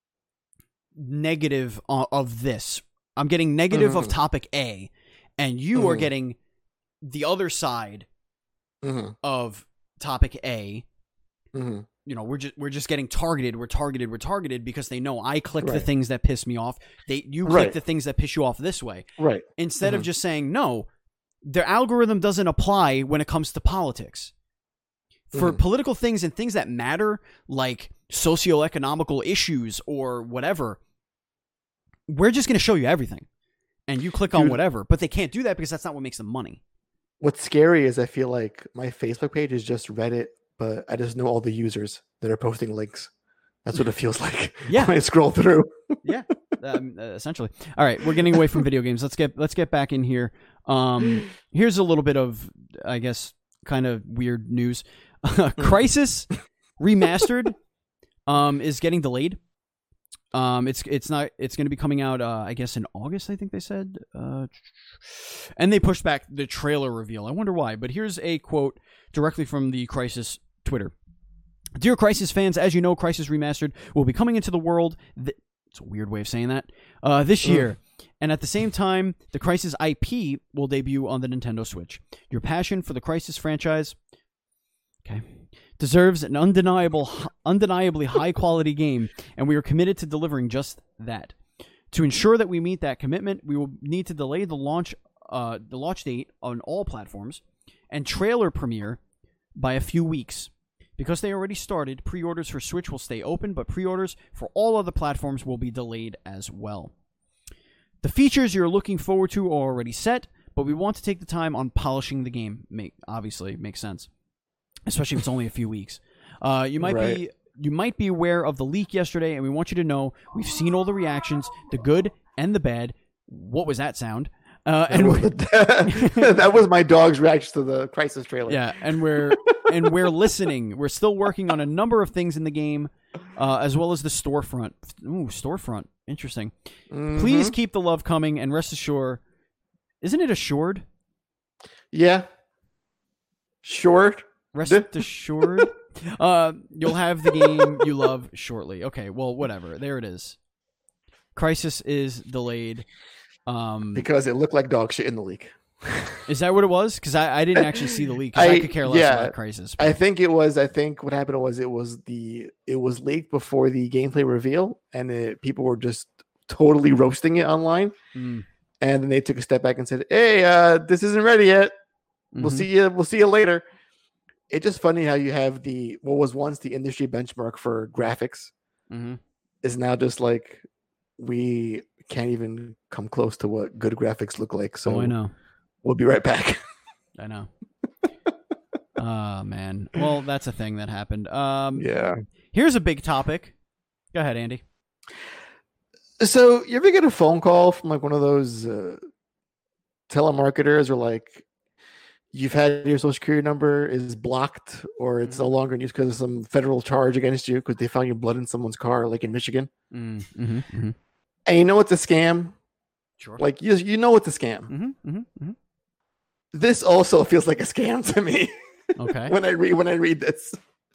negative uh, of this, I'm getting negative Mhm. of topic A, and you are Mhm. getting the other side Mm-hmm. of topic A. Mm-hmm. You know, we're just we're just getting targeted. We're targeted. We're targeted because they know I click the Right. things that piss me off. They you click Right. the things that piss you off this way. Right. Instead of Mhm. just saying no, their algorithm doesn't apply when it comes to politics. For Mhm. political things and things that matter, like socioeconomical issues or whatever, we're just going to show you everything, and you click on Dude. whatever. But they can't do that because that's not what makes them money. What's scary is I feel like my Facebook page is just Reddit, but I just know all the users that are posting links. That's what it feels like. Yeah. When I scroll through. Yeah, um, uh, essentially. All right, we're getting away from video games. Let's get let's get back in here. Um, here's a little bit of, I guess, kind of weird news. Crisis Remastered um, is getting delayed. Um, it's it's not it's going to be coming out, uh, I guess, in August. I think they said, uh, and they pushed back the trailer reveal. I wonder why. But here's a quote directly from the Crisis Twitter. Dear Crisis fans, as you know, Crisis Remastered will be coming into the world. Th- it's a weird way of saying that. Uh, this year. And at the same time, the Crisis I P will debut on the Nintendo Switch. Your passion for the Crisis franchise, okay, deserves an undeniable, undeniably high-quality game, and we are committed to delivering just that. To ensure that we meet that commitment, we will need to delay the launch, uh, the launch date on all platforms and trailer premiere by a few weeks. Because they already started, pre-orders for Switch will stay open, but pre-orders for all other platforms will be delayed as well. The features you're looking forward to are already set, but we want to take the time on polishing the game. Make obviously makes sense, especially if it's only a few weeks. Uh, you might Right. be you might be aware of the leak yesterday, and we want you to know we've seen all the reactions, the good and the bad. What was that sound? Uh, and we- that was my dog's reaction to the Crisis trailer. yeah, and we're and we're listening. We're still working on a number of things in the game, uh, as well as the storefront. Ooh, storefront, interesting. Mhm. Please keep the love coming, and rest assured, isn't it assured? Yeah. Short. Rest assured, uh, you'll have the game you love shortly. Okay, well, whatever. There it is. Crisis is delayed. Um, Because it looked like dog shit in the leak. is that what it was? Because I, I didn't actually see the leak. 'Cause I, I- could care less yeah, about Crisis. I think it was. I think what happened was it was the it was leaked before the gameplay reveal, and it, people were just totally roasting it online. Mm, And then they took a step back and said, "Hey, uh, this isn't ready yet. We'll mhm. see you. We'll see you later." It's just funny how you have the what was once the industry benchmark for graphics Mhm. is now just like we can't even come close to what good graphics look like. So Oh, I know. we'll be right back. I know. Oh, man. Well, that's a thing that happened. Um, Yeah. Here's a big topic. Go ahead, Andy. So you ever get a phone call from like one of those uh, telemarketers, or like you've had your social security number is blocked, or it's no longer in use because of some federal charge against you because they found your blood in someone's car, like in Michigan, Mm, mhm, mhm. and you know it's a scam? Sure. Like you, you know it's a scam. Mhm, mhm, mhm. This also feels like a scam to me. Okay. when I read when I read this.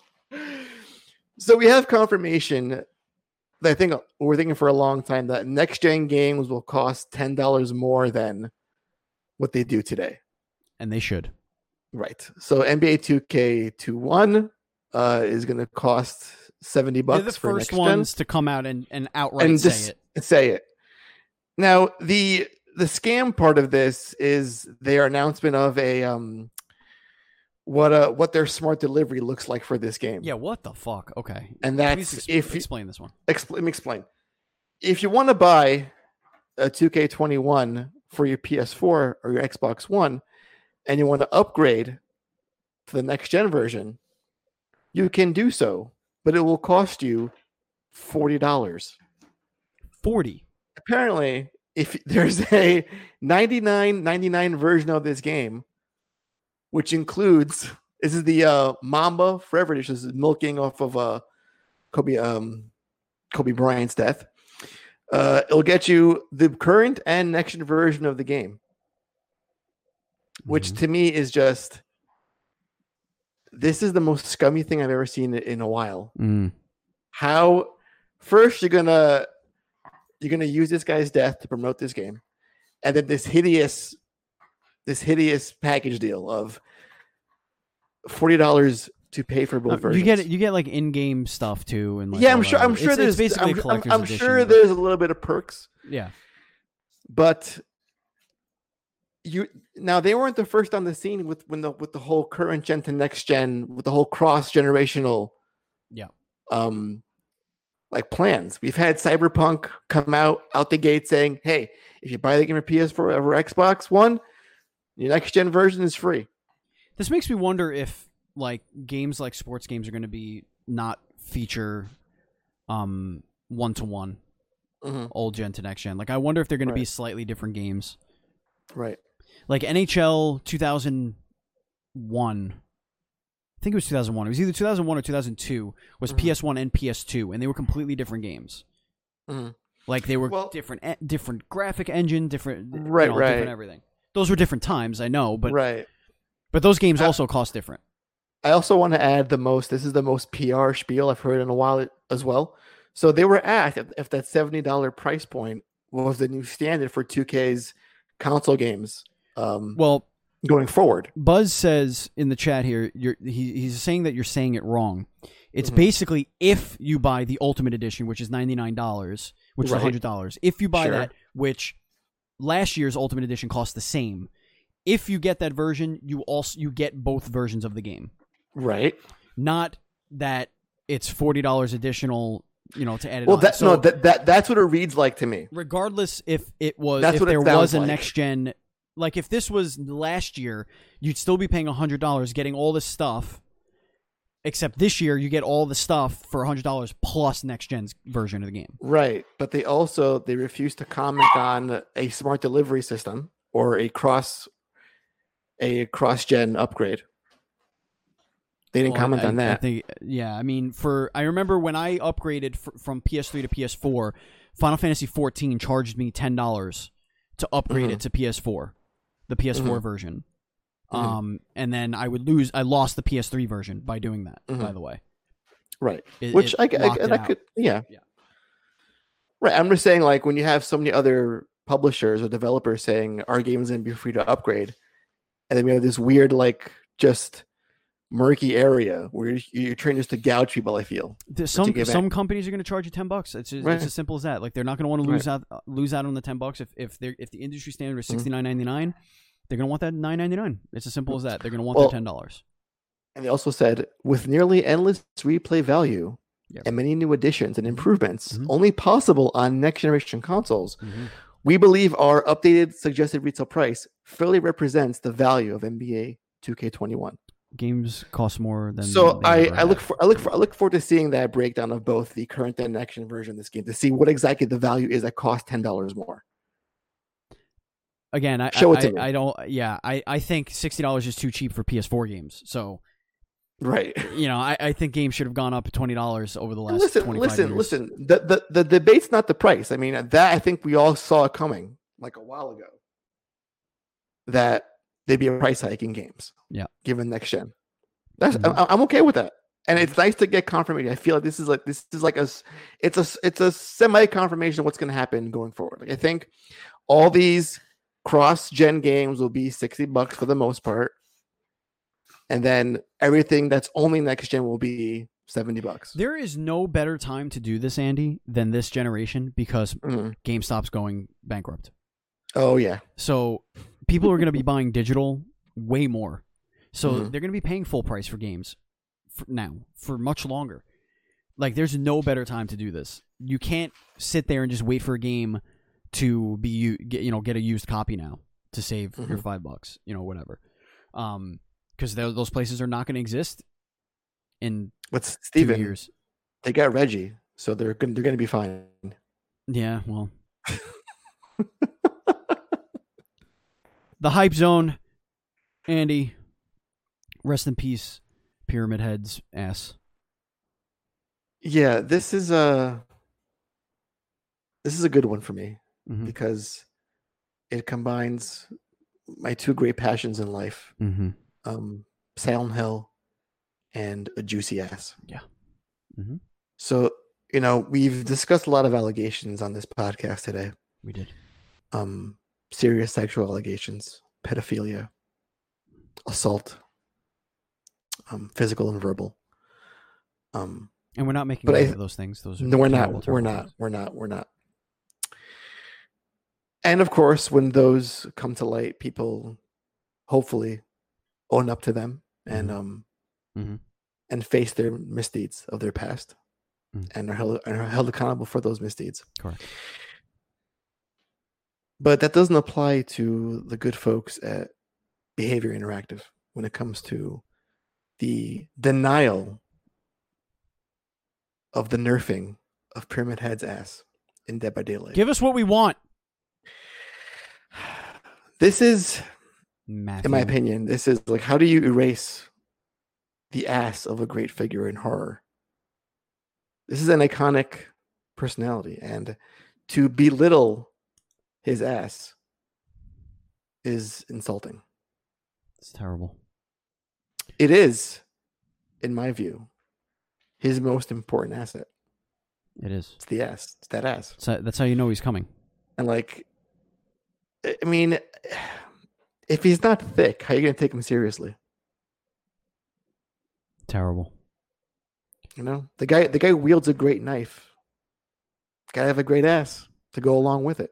So we have confirmation that I think we're thinking for a long time that next gen games will cost ten dollars more than what they do today. And they should. Right. So N B A two K twenty-one uh, is going to cost seventy bucks They're the for first next ones to come out and, and outright and say just it. say it. Now the the scam part of this is their announcement of a um what uh what their smart delivery looks like for this game. Yeah, what the fuck? Okay. And that's ex- if explain this one. Expl- let me explain. If you want to buy a two K twenty-one for your P S four or your Xbox One, and you want to upgrade to the next gen version, you can do so, but it will cost you forty dollars. Forty. Apparently, if there's a ninety-nine ninety-nine version of this game, which includes this is the uh, Mamba Forever Edition. This is milking off of uh, Kobe um, Kobe Bryant's death. Uh, it'll get you the current and next gen version of the game, which Mhm. to me is just this is the most scummy thing I've ever seen in a while. Mm. How first you're gonna you're gonna use this guy's death to promote this game, and then this hideous this hideous package deal of forty dollars to pay for both Uh, versions. you get you get like in-game stuff too, and like yeah, all I'm sure. that. I'm sure It's- there's it's basically I'm, a collector's I'm, I'm edition, sure but- there's a little bit of perks, yeah. but you now they weren't the first on the scene with when the with the whole current gen to next gen with the whole cross generational Yeah. um like plans. We've had Cyberpunk come out out the gate saying, "Hey, if you buy the game for P S four or Xbox One, your next gen version is free." This makes me wonder if like games like sports games are going to be not feature um one to one Mhm. old gen to next gen. Like I wonder if they're going to be Right. slightly different games. Right. Like N H L two thousand one. I think it was two thousand one. It was either two thousand one or two thousand two was Mhm. P S one and P S two, and they were completely different games. Mhm. Like they were Well- different e- different graphic engine, different you Right, know, right. different everything. Those were different times, I know, but right. but those games Uh, also cost different. I also want to add the most. This is the most P R spiel I've heard in a while as well. So they were asked if, if that seventy dollars price point was the new standard for two K's console games um, Well, going forward. Buzz says in the chat here, you're, he, he's saying that you're saying it wrong. It's Mhm. basically if you buy the Ultimate Edition, which is ninety-nine dollars, which is Right. one hundred dollars. If you buy Sure. that, which last year's Ultimate Edition cost the same. If you get that version, you also you get both versions of the game. Right. Not that it's forty dollars additional, you know, to add it Well, on. that, So no, that, that that's what it reads like to me. regardless if it was That's if what it there was sounds a like. next gen, like if this was last year, you'd still be paying one hundred dollars getting all this stuff, except this year you get all the stuff for one hundred dollars plus next gen's version of the game. Right. But they also they refuse to comment on a smart delivery system or a cross a cross gen upgrade. They didn't Well, comment I- on I that. think, yeah, I mean, for I remember when I upgraded fr- from P S three to P S four, Final Fantasy fourteen charged me ten dollars to upgrade Mhm. it to P S four, the P S four Mhm. version. Mhm. Um, and then I would lose. I lost the P S three version by doing that. By Mhm. the way, Right. It- Which it I, I, locked and it I out. could, yeah. Yeah. Right. I'm just saying, like, when you have so many other publishers or developers saying our game is going to be free to upgrade, and then we have this weird, like, just murky area where you're, you're trying just to gouge people, I feel. There's some give some companies are going to charge you ten bucks. It's just, Right. it's as simple as that. Like they're not going to want to lose Right. out uh, lose out on the ten bucks if if they if the industry standard is Mhm. sixty nine ninety nine. They're going to want that nine ninety nine. It's as simple as that. They're going to want Well, their ten dollars. And they also said, with nearly endless replay value Yep. and many new additions and improvements Mhm. only possible on next generation consoles, Mm-hmm. we believe our updated suggested retail price fairly represents the value of N B A two K twenty-one. Games cost more than So they I, ever I have. look for I look for I look forward to seeing that breakdown of both the current and next gen version of this game to see what exactly the value is that costs ten dollars more. Again, I Show it I, to I, me. I don't. Yeah, I, I think sixty dollars is too cheap for P S four games. So Right. you know, I, I think games should have gone up twenty dollars over the last listen, twenty five listen, years. listen. The, the the debate's not the price. I mean, that I think we all saw it coming like a while ago. That there'd be a price hike in games. Yeah. Given next gen. That's Mhm. I, I'm okay with that. And it's nice to get confirmation. I feel like this is like this is like a s- it's a it's a semi confirmation of what's going to happen going forward. Like I think all these cross gen games will be sixty bucks for the most part, and then everything that's only next gen will be seventy bucks. There is no better time to do this, Andy, than this generation because Mhm. GameStop's going bankrupt. Oh yeah. So people are going to be buying digital way more. So Mhm. they're going to be paying full price for games for now for much longer. Like, there's no better time to do this. You can't sit there and just wait for a game to be you get you know get a used copy now to save Mhm. your five bucks, you know, whatever. Um, because those places are not going to exist in But two Steven, years. they got Reggie, so they're going they're going to be fine. Yeah, well, the hype zone, Andy. Rest in peace, Pyramid Head's ass. Yeah, this is a this is a good one for me Mm-hmm. because it combines my two great passions in life: Mm-hmm. um, Silent Hill and a juicy ass. Yeah. Mm-hmm. So, you know, we've discussed a lot of allegations on this podcast today. We did. Um, serious sexual allegations, pedophilia, assault, um, physical and verbal. Um, And we're not making But light I- of those things. Those are no, we're terrible, not. We're terrible not. things. We're not. We're not. And of course, when those come to light, people hopefully own up to them and Mhm. um Mhm. and face their misdeeds of their past, Mm. and are held and are held accountable for those misdeeds. Correct. But that doesn't apply to the good folks at Behavior Interactive when it comes to the denial of the nerfing of Pyramid Head's ass in Dead by Daylight. Give us what we want, This is, Matthew. in my opinion, this is like, how do you erase the ass of a great figure in horror? This is an iconic personality, and to belittle his ass is insulting. It's terrible. It is, in my view, his most important asset. It is. It's the ass. It's that ass. So that's how you know he's coming. And like, I I mean, if he's not thick, how are you going to take him seriously? Terrible. You know, the guy, the guy wields a great knife. Gotta have a great ass to go along with it.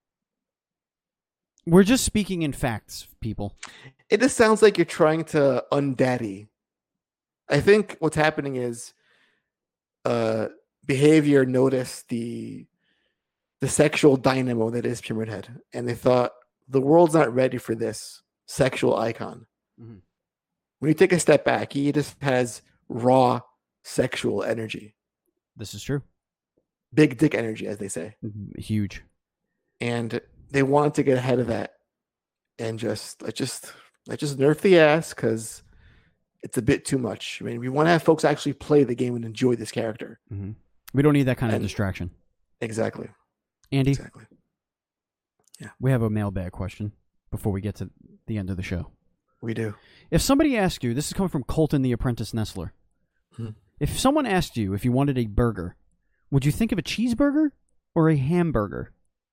We're just speaking in facts, people. It just sounds like you're trying to undaddy. I think what's happening is, uh, Behavior noticed the the sexual dynamo that is Pyramid Head, and they thought the world's not ready for this sexual icon. Mhm. When you take a step back, he just has raw sexual energy, This is true. big dick energy, as they say, Huge. and they wanted to get ahead of that and just let's just let's just nerf the ass because it's a bit too much. I mean, we want to have folks actually play the game and enjoy this character. Mm-hmm. We don't need that kind of And- distraction. Exactly. Andy, Exactly. we have a mailbag question before we get to the end of the show. We do. If somebody asked you, this is coming from Colton the Apprentice Nestler. Hmm. If someone asked you if you wanted a burger, would you think of a cheeseburger or a hamburger?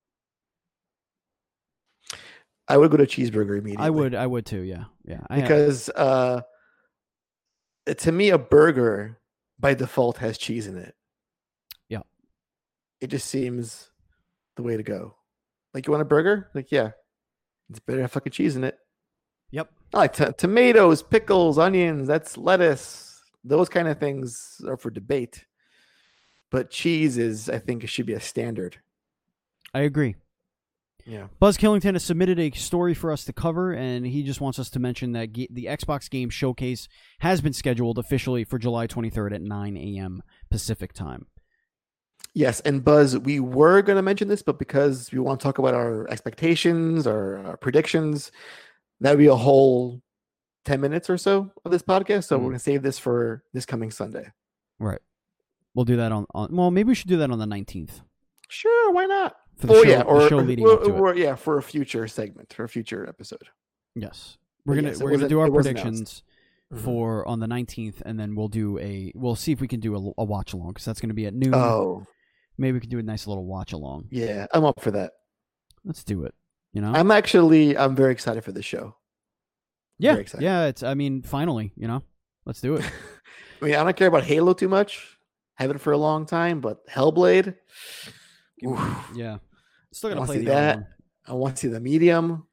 I would go to cheeseburger immediately. I would, I would too. Yeah, yeah. I, because uh, to me, a burger by default has cheese in it. Yeah. It just seems the way to go. Like, you want a burger? Like, yeah, it's better to have fucking cheese in it. Yep. I like t- tomatoes, pickles, onions. That's lettuce. Those kind of things are for debate. But cheese is, I think, it should be a standard. I agree. Yeah. Buzz Killington has submitted a story for us to cover, and he just wants us to mention that ga- the Xbox Game Showcase has been scheduled officially for July twenty-third at nine a.m. Pacific time. Yes, and Buzz, we were going to mention this, but because we want to talk about our expectations, our, our predictions, that would be a whole ten minutes or so of this podcast. So Mm. we're going to save this for this coming Sunday. Right. We'll do that on, on well, maybe we should do that on the nineteenth. Sure, why not? For the oh show, yeah, the or, show leading or, up to it. or yeah, for a future segment, for a future episode. Yes. We're But gonna yes, it we're gonna wasn't- do our it was announced. predictions Mhm. for on the nineteenth, and then we'll do a we'll see if we can do a, a watch along because that's going to be at noon. Oh Maybe we can do a nice little watch along. yeah, I'm up for that. Let's do it. You know. I'm actually I'm very excited for this show. yeah. very excited. Yeah. It's. I mean, finally. You know. Let's do it. I mean, I don't care about Halo too much. Have it for a long time, but Hellblade. oof. Yeah. Still gonna Wanna play see the other that? one. I want to see the medium.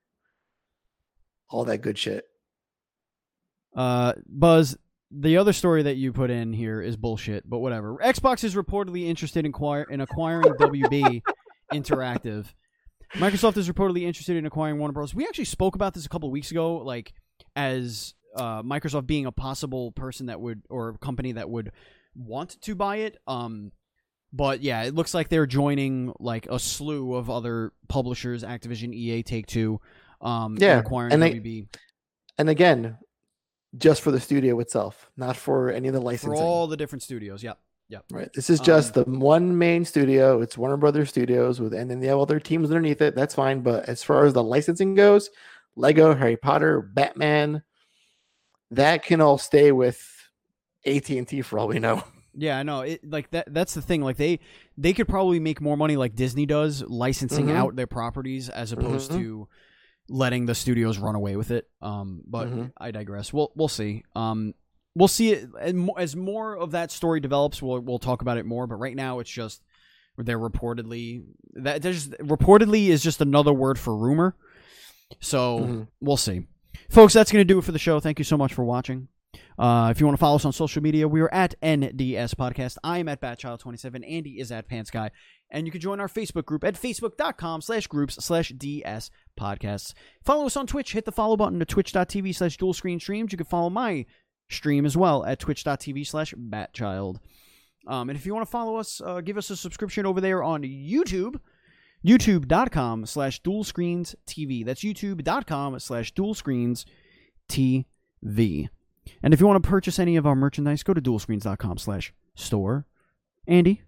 All that good shit. Uh, Buzz, the other story that you put in here is bullshit, but whatever. Xbox is reportedly interested in, acquire, in acquiring W B Interactive. Microsoft is reportedly interested in acquiring Warner Bros. We actually spoke about this a couple of weeks ago, like as uh, Microsoft being a possible person that would, or company that would want to buy it. Um, but yeah, it looks like they're joining like a slew of other publishers, Activision, E A, Take-Two, um, yeah, in acquiring and W B. They, and again, just for the studio itself, not for any of the licensing. For all the different studios, yep. Yep. Right. This is just um, the one main studio. It's Warner Brothers Studios, with, and then they have other teams underneath it. That's fine. But as far as the licensing goes, Lego, Harry Potter, Batman, that can all stay with A T and T for all we know. Yeah, I know. It like that. That's the thing. Like they, they could probably make more money like Disney does, licensing mm-hmm. out their properties as opposed mm-hmm. to letting the studios run away with it. Um, but mm-hmm. I digress. We'll we'll see. Um. We'll see it as more of that story develops. We'll we'll talk about it more. But right now, it's just they're reportedly that there's reportedly is just another word for rumor. So mm-hmm. we'll see, folks. That's going to do it for the show. Thank you so much for watching. Uh, if you want to follow us on social media, we are at N D S Podcast. I am at Batchild twenty-seven. Andy is at Pants Guy. And you can join our Facebook group at facebook.com slash groups slash DS podcasts. Follow us on Twitch. Hit the follow button to twitch.tv slash dual screen streams. You can follow my stream as well at twitch.tv slash batchild. Um, and if you want to follow us, uh, give us a subscription over there on YouTube, youtube.com slash dual screens TV. That's youtube.com slash dual screens TV. And if you want to purchase any of our merchandise, go to dualscreens.com slash store. Andy?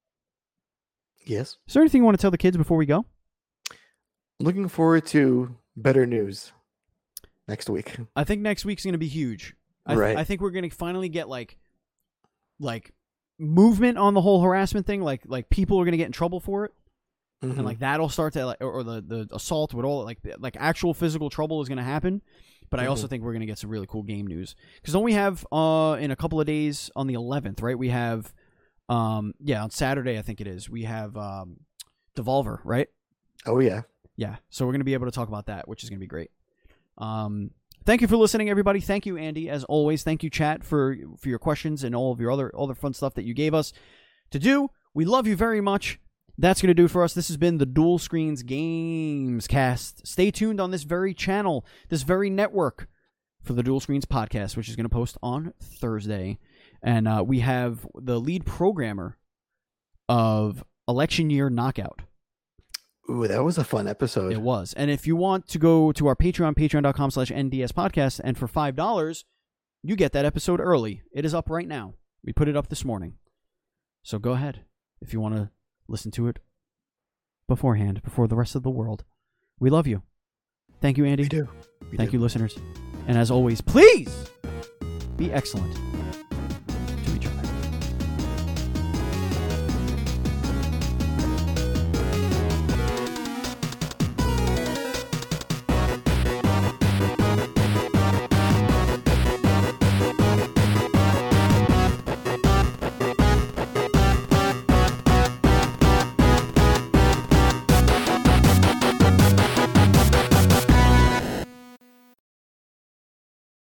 Yes? Is there anything you want to tell the kids before we go? Looking forward to better news next week. I think next week's going to be huge. I, th- right. I think we're going to finally get like like movement on the whole harassment thing. Like like people are going to get in trouble for it. Mm-hmm. And like that'll start to like, or, or the, the assault with all like like actual physical trouble is going to happen. But mm-hmm. I also think we're going to get some really cool game news. Because don't we have uh in a couple of days on the eleventh, right? We have um yeah, on Saturday I think it is. We have um Devolver, right? Oh yeah. Yeah. So we're going to be able to talk about that, which is going to be great. Um Thank you for listening, everybody. Thank you, Andy, as always. Thank you, chat, for for your questions and all of your other other fun stuff that you gave us to do. We love you very much. That's going to do it for us. This has been the Dual Screens Games Cast. Stay tuned on this very channel, this very network, for the Dual Screens Podcast, which is going to post on Thursday. And uh, we have the lead programmer of Election Year Knockout. Ooh, that was a fun episode. It was. And if you want to go to our Patreon, patreon.com slash NDS podcast, and for five dollars, you get that episode early. It is up right now. We put it up this morning. So go ahead if you want to listen to it beforehand, before the rest of the world. We love you. Thank you, Andy. We do. We Thank do. you, listeners. And as always, please be excellent.